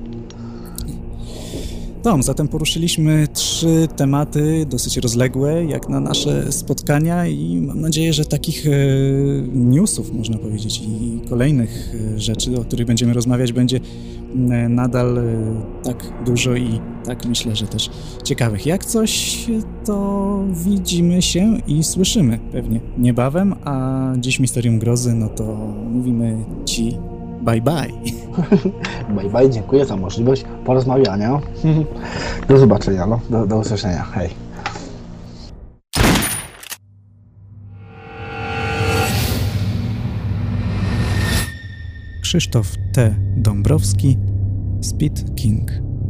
Speaker 1: Tom, zatem poruszyliśmy trzy tematy dosyć rozległe, jak na nasze spotkania i mam nadzieję, że takich e, newsów, można powiedzieć, i kolejnych e, rzeczy, o których będziemy rozmawiać, będzie e, nadal e, tak dużo i tak myślę, że też ciekawych. Jak coś, to widzimy się i słyszymy pewnie niebawem, a dziś Misterium Grozy, no to mówimy Ci bye bye.
Speaker 4: Bye bye, dziękuję za możliwość porozmawiania. Do zobaczenia, no. do, do usłyszenia. Hej.
Speaker 1: Krzysztof T. Dąbrowski, Speed King.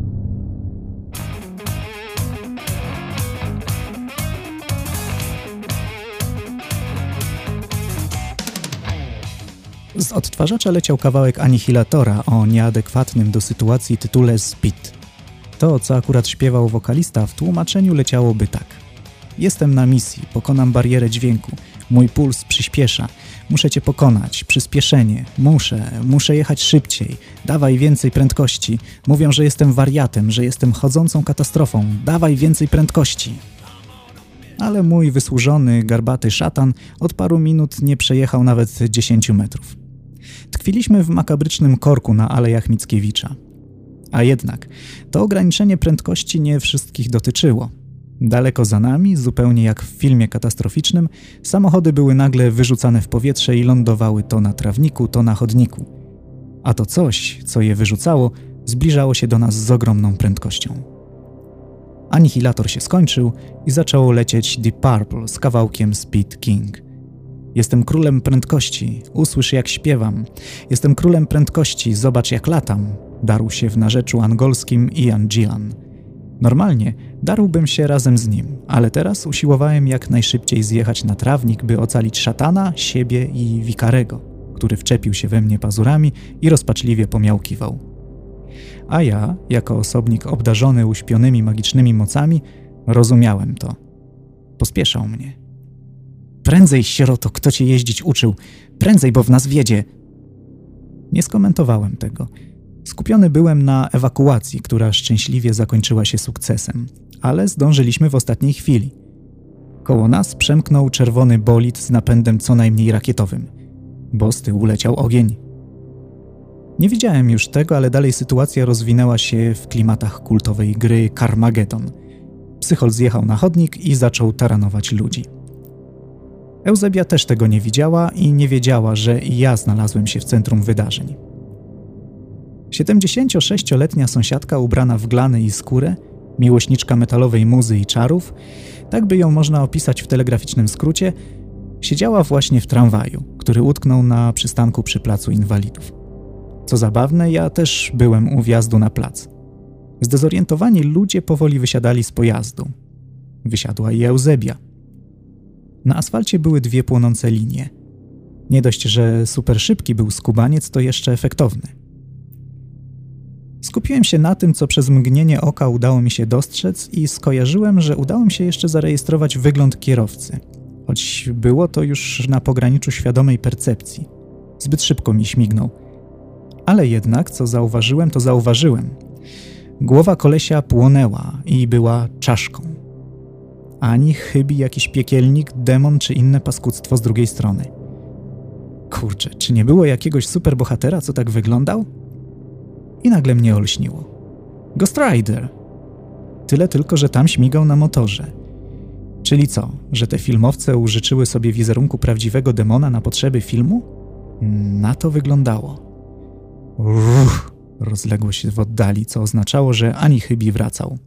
Speaker 1: Z odtwarzacza leciał kawałek Anihilatora o nieadekwatnym do sytuacji tytule Speed. To, co akurat śpiewał wokalista, w tłumaczeniu leciałoby tak. Jestem na misji, pokonam barierę dźwięku, mój puls przyspiesza, muszę cię pokonać, przyspieszenie, muszę, muszę jechać szybciej, dawaj więcej prędkości, mówią, że jestem wariatem, że jestem chodzącą katastrofą, dawaj więcej prędkości. Ale mój wysłużony, garbaty szatan od paru minut nie przejechał nawet dziesięciu metrów. Tkwiliśmy w makabrycznym korku na Alejach Mickiewicza. A jednak to ograniczenie prędkości nie wszystkich dotyczyło. Daleko za nami, zupełnie jak w filmie katastroficznym, samochody były nagle wyrzucane w powietrze i lądowały to na trawniku, to na chodniku. A to coś, co je wyrzucało, zbliżało się do nas z ogromną prędkością. Anihilator się skończył i zaczęło lecieć Deep Purple z kawałkiem Speed King. Jestem królem prędkości, usłysz jak śpiewam. Jestem królem prędkości, zobacz jak latam. Darł się w narzeczu angolskim Ian Gillan. Normalnie darłbym się razem z nim, ale teraz usiłowałem jak najszybciej zjechać na trawnik, by ocalić szatana, siebie i Wikarego, który wczepił się we mnie pazurami i rozpaczliwie pomiałkiwał. A ja, jako osobnik obdarzony uśpionymi magicznymi mocami, rozumiałem to. Pospieszał mnie. Prędzej, sieroto, kto cię jeździć uczył? Prędzej, bo w nas wiedzie. Nie skomentowałem tego. Skupiony byłem na ewakuacji, która szczęśliwie zakończyła się sukcesem, ale zdążyliśmy w ostatniej chwili. Koło nas przemknął czerwony bolid z napędem co najmniej rakietowym, bo z tyłu leciał ogień. Nie widziałem już tego, ale dalej sytuacja rozwinęła się w klimatach kultowej gry Carmageddon. Psychol zjechał na chodnik i zaczął taranować ludzi. Eusebia też tego nie widziała i nie wiedziała, że i ja znalazłem się w centrum wydarzeń. siedemdziesięciosześcioletnia sąsiadka ubrana w glany i skórę, miłośniczka metalowej muzy i czarów, tak by ją można opisać w telegraficznym skrócie, siedziała właśnie w tramwaju, który utknął na przystanku przy placu Inwalidów. Co zabawne, ja też byłem u wjazdu na plac. Zdezorientowani ludzie powoli wysiadali z pojazdu. Wysiadła i Eusebia. Na asfalcie były dwie płonące linie. Nie dość, że super szybki był skubaniec, to jeszcze efektowny. Skupiłem się na tym, co przez mgnienie oka udało mi się dostrzec i skojarzyłem, że udało mi się jeszcze zarejestrować wygląd kierowcy, choć było to już na pograniczu świadomej percepcji. Zbyt szybko mi śmignął. Ale jednak, co zauważyłem, to zauważyłem. Głowa kolesia płonęła i była czaszką. Ani chybi jakiś piekielnik, demon czy inne paskudztwo z drugiej strony. Kurczę, czy nie było jakiegoś superbohatera, co tak wyglądał? I nagle mnie olśniło. Ghost Rider! Tyle tylko, że tam śmigał na motorze. Czyli co, że te filmowce użyczyły sobie wizerunku prawdziwego demona na potrzeby filmu? Na to wyglądało. Uff, rozległo się w oddali, co oznaczało, że ani chybi wracał.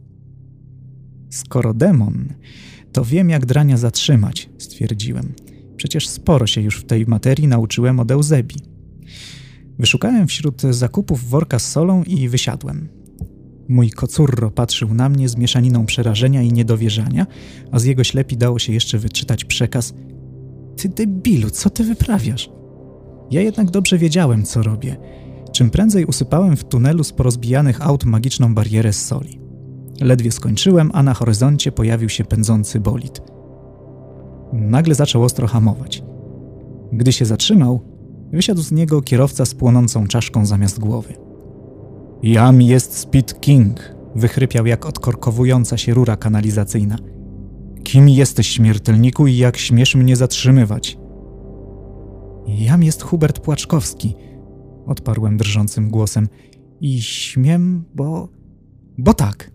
Speaker 1: Skoro demon, to wiem, jak drania zatrzymać, stwierdziłem. Przecież sporo się już w tej materii nauczyłem od Eusebii. Wyszukałem wśród zakupów worka z solą i wysiadłem. Mój kocurro patrzył na mnie z mieszaniną przerażenia i niedowierzania, a z jego ślepi dało się jeszcze wyczytać przekaz: ty debilu, co ty wyprawiasz? Ja jednak dobrze wiedziałem, co robię. Czym prędzej usypałem w tunelu z porozbijanych aut magiczną barierę z soli. Ledwie skończyłem, a na horyzoncie pojawił się pędzący bolid. Nagle zaczął ostro hamować. Gdy się zatrzymał, wysiadł z niego kierowca z płonącą czaszką zamiast głowy. Jam jest Speed King, wychrypiał jak odkorkowująca się rura kanalizacyjna. Kim jesteś, śmiertelniku, i jak śmiesz mnie zatrzymywać? Jam jest Hubert Płaczkowski, odparłem drżącym głosem. I śmiem, bo... bo tak.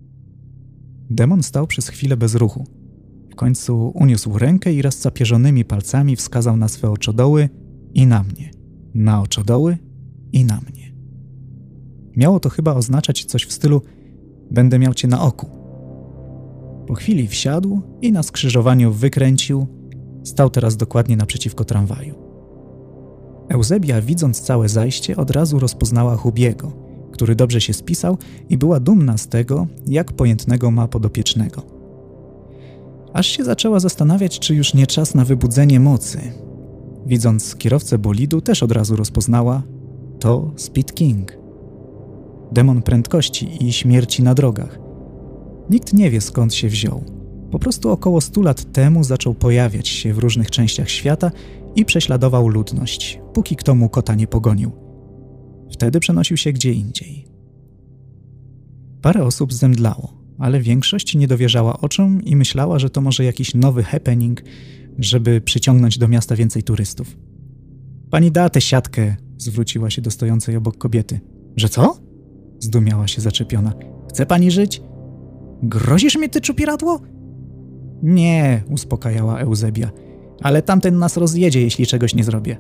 Speaker 1: Demon stał przez chwilę bez ruchu. W końcu uniósł rękę i rozcapierzonymi palcami wskazał na swe oczodoły i na mnie. Na oczodoły i na mnie. Miało to chyba oznaczać coś w stylu: będę miał cię na oku. Po chwili wsiadł i na skrzyżowaniu wykręcił. Stał teraz dokładnie naprzeciwko tramwaju. Eusebia, widząc całe zajście, od razu rozpoznała Hubiego, który dobrze się spisał i była dumna z tego, jak pojętnego ma podopiecznego. Aż się zaczęła zastanawiać, czy już nie czas na wybudzenie mocy. Widząc kierowcę bolidu, też od razu rozpoznała: to Speed King. Demon prędkości i śmierci na drogach. Nikt nie wie, skąd się wziął. Po prostu około stu lat temu zaczął pojawiać się w różnych częściach świata i prześladował ludność, póki kto mu kota nie pogonił. Wtedy przenosił się gdzie indziej. Parę osób zemdlało, ale większość nie dowierzała oczom i myślała, że to może jakiś nowy happening, żeby przyciągnąć do miasta więcej turystów. Pani da tę siatkę, zwróciła się do stojącej obok kobiety. Że co? Zdumiała się zaczepiona. Chce pani żyć? Grozisz mi, ty czupiradło? Nie, uspokajała Eusebia, ale tamten nas rozjedzie, jeśli czegoś nie zrobię.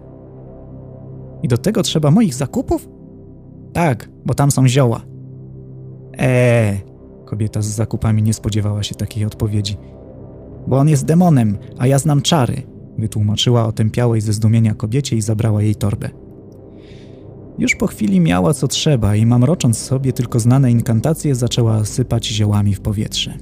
Speaker 1: I do tego trzeba moich zakupów? Tak, bo tam są zioła. Eee, Kobieta z zakupami nie spodziewała się takiej odpowiedzi. Bo on jest demonem, a ja znam czary, wytłumaczyła otępiałej ze zdumienia kobiecie i zabrała jej torbę. Już po chwili miała co trzeba i mamrocząc sobie tylko znane inkantacje, zaczęła sypać ziołami w powietrze.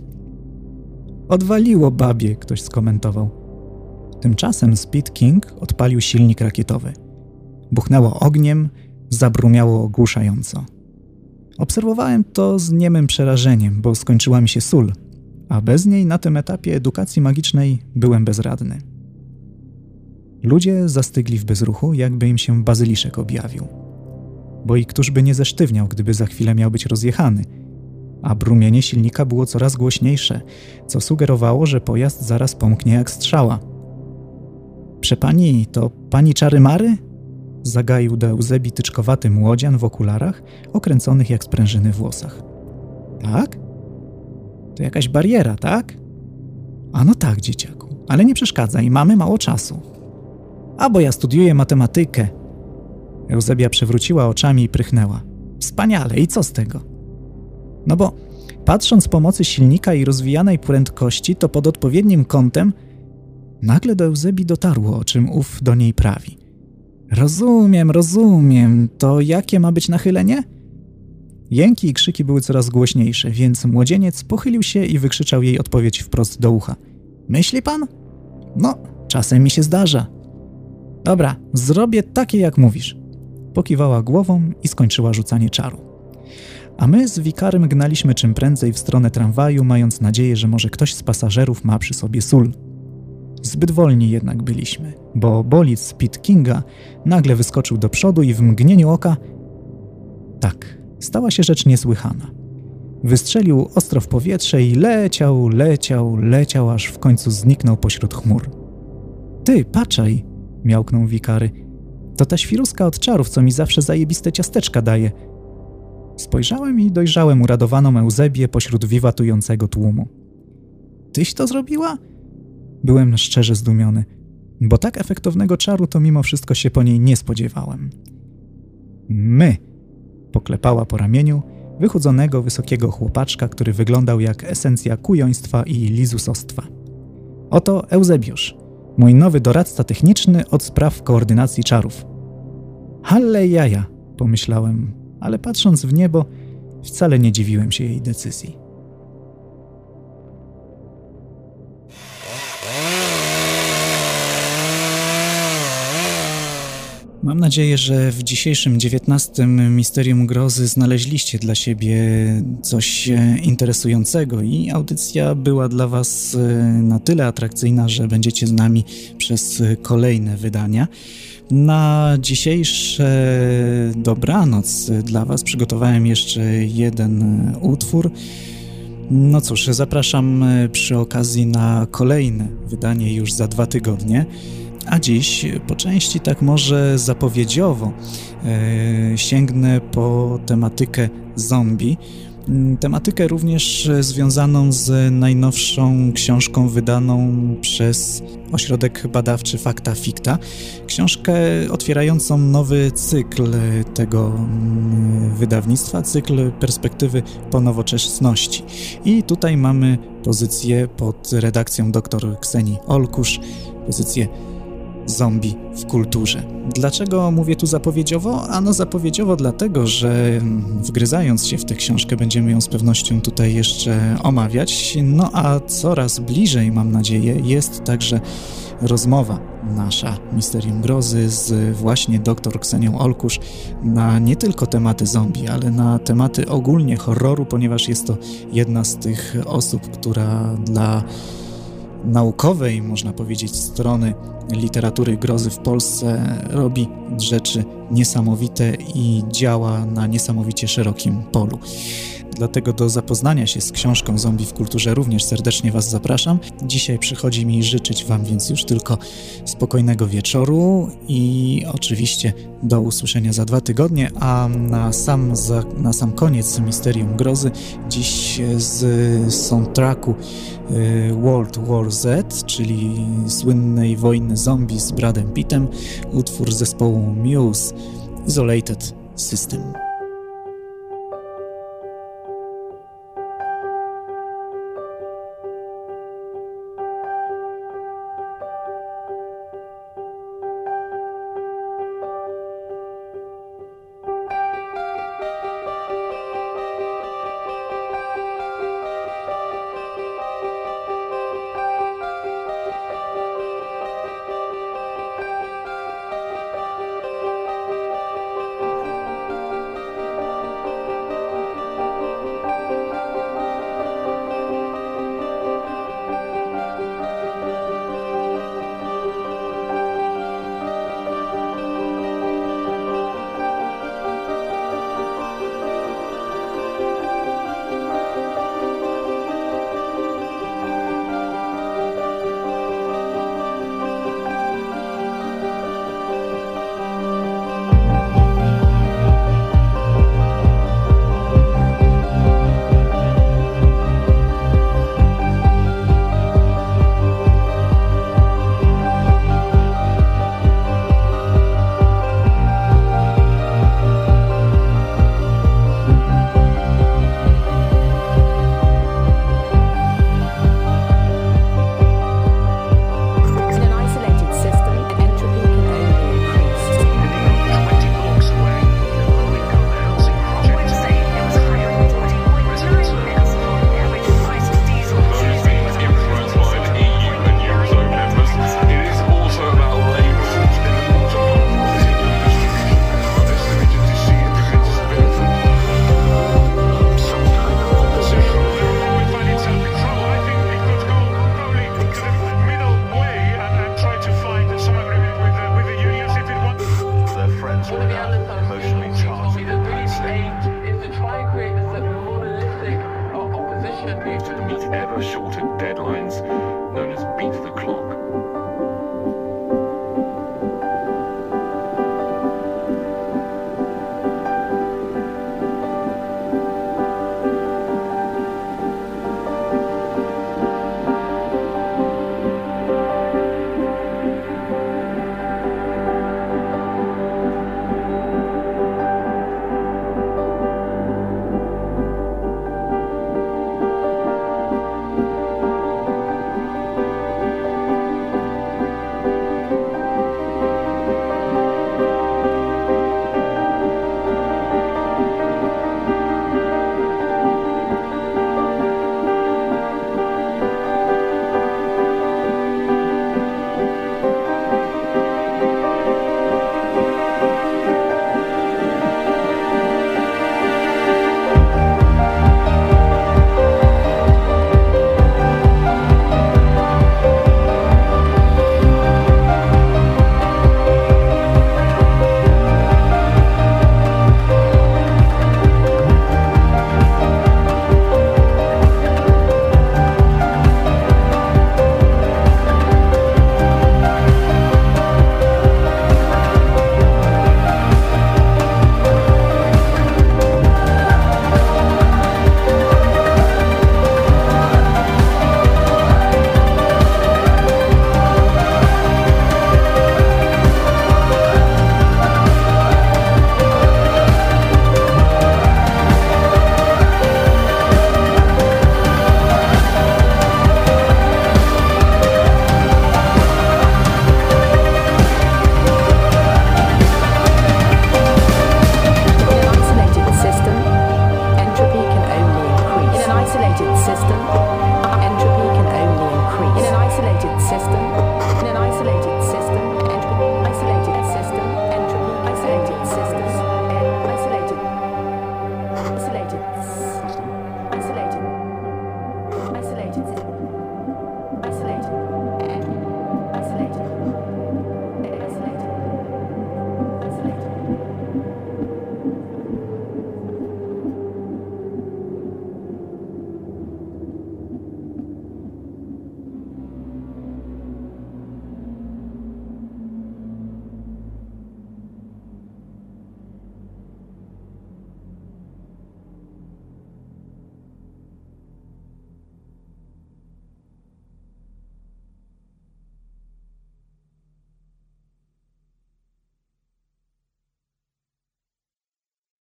Speaker 1: Odwaliło babie, ktoś skomentował. Tymczasem Speed King odpalił silnik rakietowy. Buchnęło ogniem, zabrumiało ogłuszająco. Obserwowałem to z niemym przerażeniem, bo skończyła mi się sól, a bez niej na tym etapie edukacji magicznej byłem bezradny. Ludzie zastygli w bezruchu, jakby im się bazyliszek objawił. Bo i któż by nie zesztywniał, gdyby za chwilę miał być rozjechany, a brumienie silnika było coraz głośniejsze, co sugerowało, że pojazd zaraz pomknie jak strzała. Prze pani, to pani Czary-Mary? Zagaił do Eusebii tyczkowaty młodzian w okularach, okręconych jak sprężyny w włosach. Tak? To jakaś bariera, tak? A no tak, dzieciaku, ale nie przeszkadzaj, mamy mało czasu. A bo ja studiuję matematykę. Eusebia przewróciła oczami i prychnęła. Wspaniale, i co z tego? No bo patrząc z pomocy silnika i rozwijanej prędkości, to pod odpowiednim kątem nagle do Eusebii dotarło, o czym ów do niej prawi. Rozumiem, rozumiem. To jakie ma być nachylenie? Jęki i krzyki były coraz głośniejsze, więc młodzieniec pochylił się i wykrzyczał jej odpowiedź wprost do ucha. Myśli pan? No, czasem mi się zdarza. Dobra, zrobię takie jak mówisz. Pokiwała głową i skończyła rzucanie czaru. A my z wikarym gnaliśmy czym prędzej w stronę tramwaju, mając nadzieję, że może ktoś z pasażerów ma przy sobie sól. Zbyt wolni jednak byliśmy, bo bolid Speed Kinga nagle wyskoczył do przodu i w mgnieniu oka... Tak, stała się rzecz niesłychana. Wystrzelił ostro w powietrze i leciał, leciał, leciał, aż w końcu zniknął pośród chmur. Ty, patrzaj, miałknął wikary. To ta świruska od czarów, co mi zawsze zajebiste ciasteczka daje. Spojrzałem i dojrzałem uradowaną Eusebię pośród wiwatującego tłumu. Tyś to zrobiła? Byłem szczerze zdumiony, bo tak efektownego czaru to mimo wszystko się po niej nie spodziewałem. My! Poklepała po ramieniu wychudzonego, wysokiego chłopaczka, który wyglądał jak esencja kujoństwa i lizusostwa. Oto Eusebiusz, mój nowy doradca techniczny od spraw koordynacji czarów. Halle jaja, pomyślałem, ale patrząc w niebo, wcale nie dziwiłem się jej decyzji. Mam nadzieję, że w dzisiejszym dziewiętnastym Misterium Grozy znaleźliście dla siebie coś interesującego i audycja była dla Was na tyle atrakcyjna, że będziecie z nami przez kolejne wydania. Na dzisiejsze dobranoc dla Was przygotowałem jeszcze jeden utwór. No cóż, zapraszam przy okazji na kolejne wydanie już za dwa tygodnie. A dziś po części tak może zapowiedziowo e, sięgnę po tematykę zombie. Tematykę również związaną z najnowszą książką wydaną przez Ośrodek Badawczy Fakta Ficta. Książkę otwierającą nowy cykl tego wydawnictwa, cykl perspektywy po nowoczesności. I tutaj mamy pozycję pod redakcją dr Ksenii Olkusz, pozycję zombie w kulturze. Dlaczego mówię tu zapowiedziowo? Ano zapowiedziowo dlatego, że wgryzając się w tę książkę będziemy ją z pewnością tutaj jeszcze omawiać. No a coraz bliżej, mam nadzieję, jest także rozmowa nasza Misterium Grozy z właśnie dr Ksenią Olkusz na nie tylko tematy zombie, ale na tematy ogólnie horroru, ponieważ jest to jedna z tych osób, która dla naukowej, można powiedzieć, strony literatury grozy w Polsce robi rzeczy niesamowite i działa na niesamowicie szerokim polu. Dlatego do zapoznania się z książką Zombie w kulturze również serdecznie Was zapraszam. Dzisiaj przychodzi mi życzyć Wam więc już tylko spokojnego wieczoru i oczywiście do usłyszenia za dwa tygodnie, a na sam, za, na sam koniec Misterium Grozy dziś z soundtracku y, World War Z, czyli słynnej wojny zombie z Bradem Pittem, utwór zespołu Muse, Isolated System.
Speaker 5: emotionally charged is to try and create this monolithic opposition. To meet ever shorter deadlines.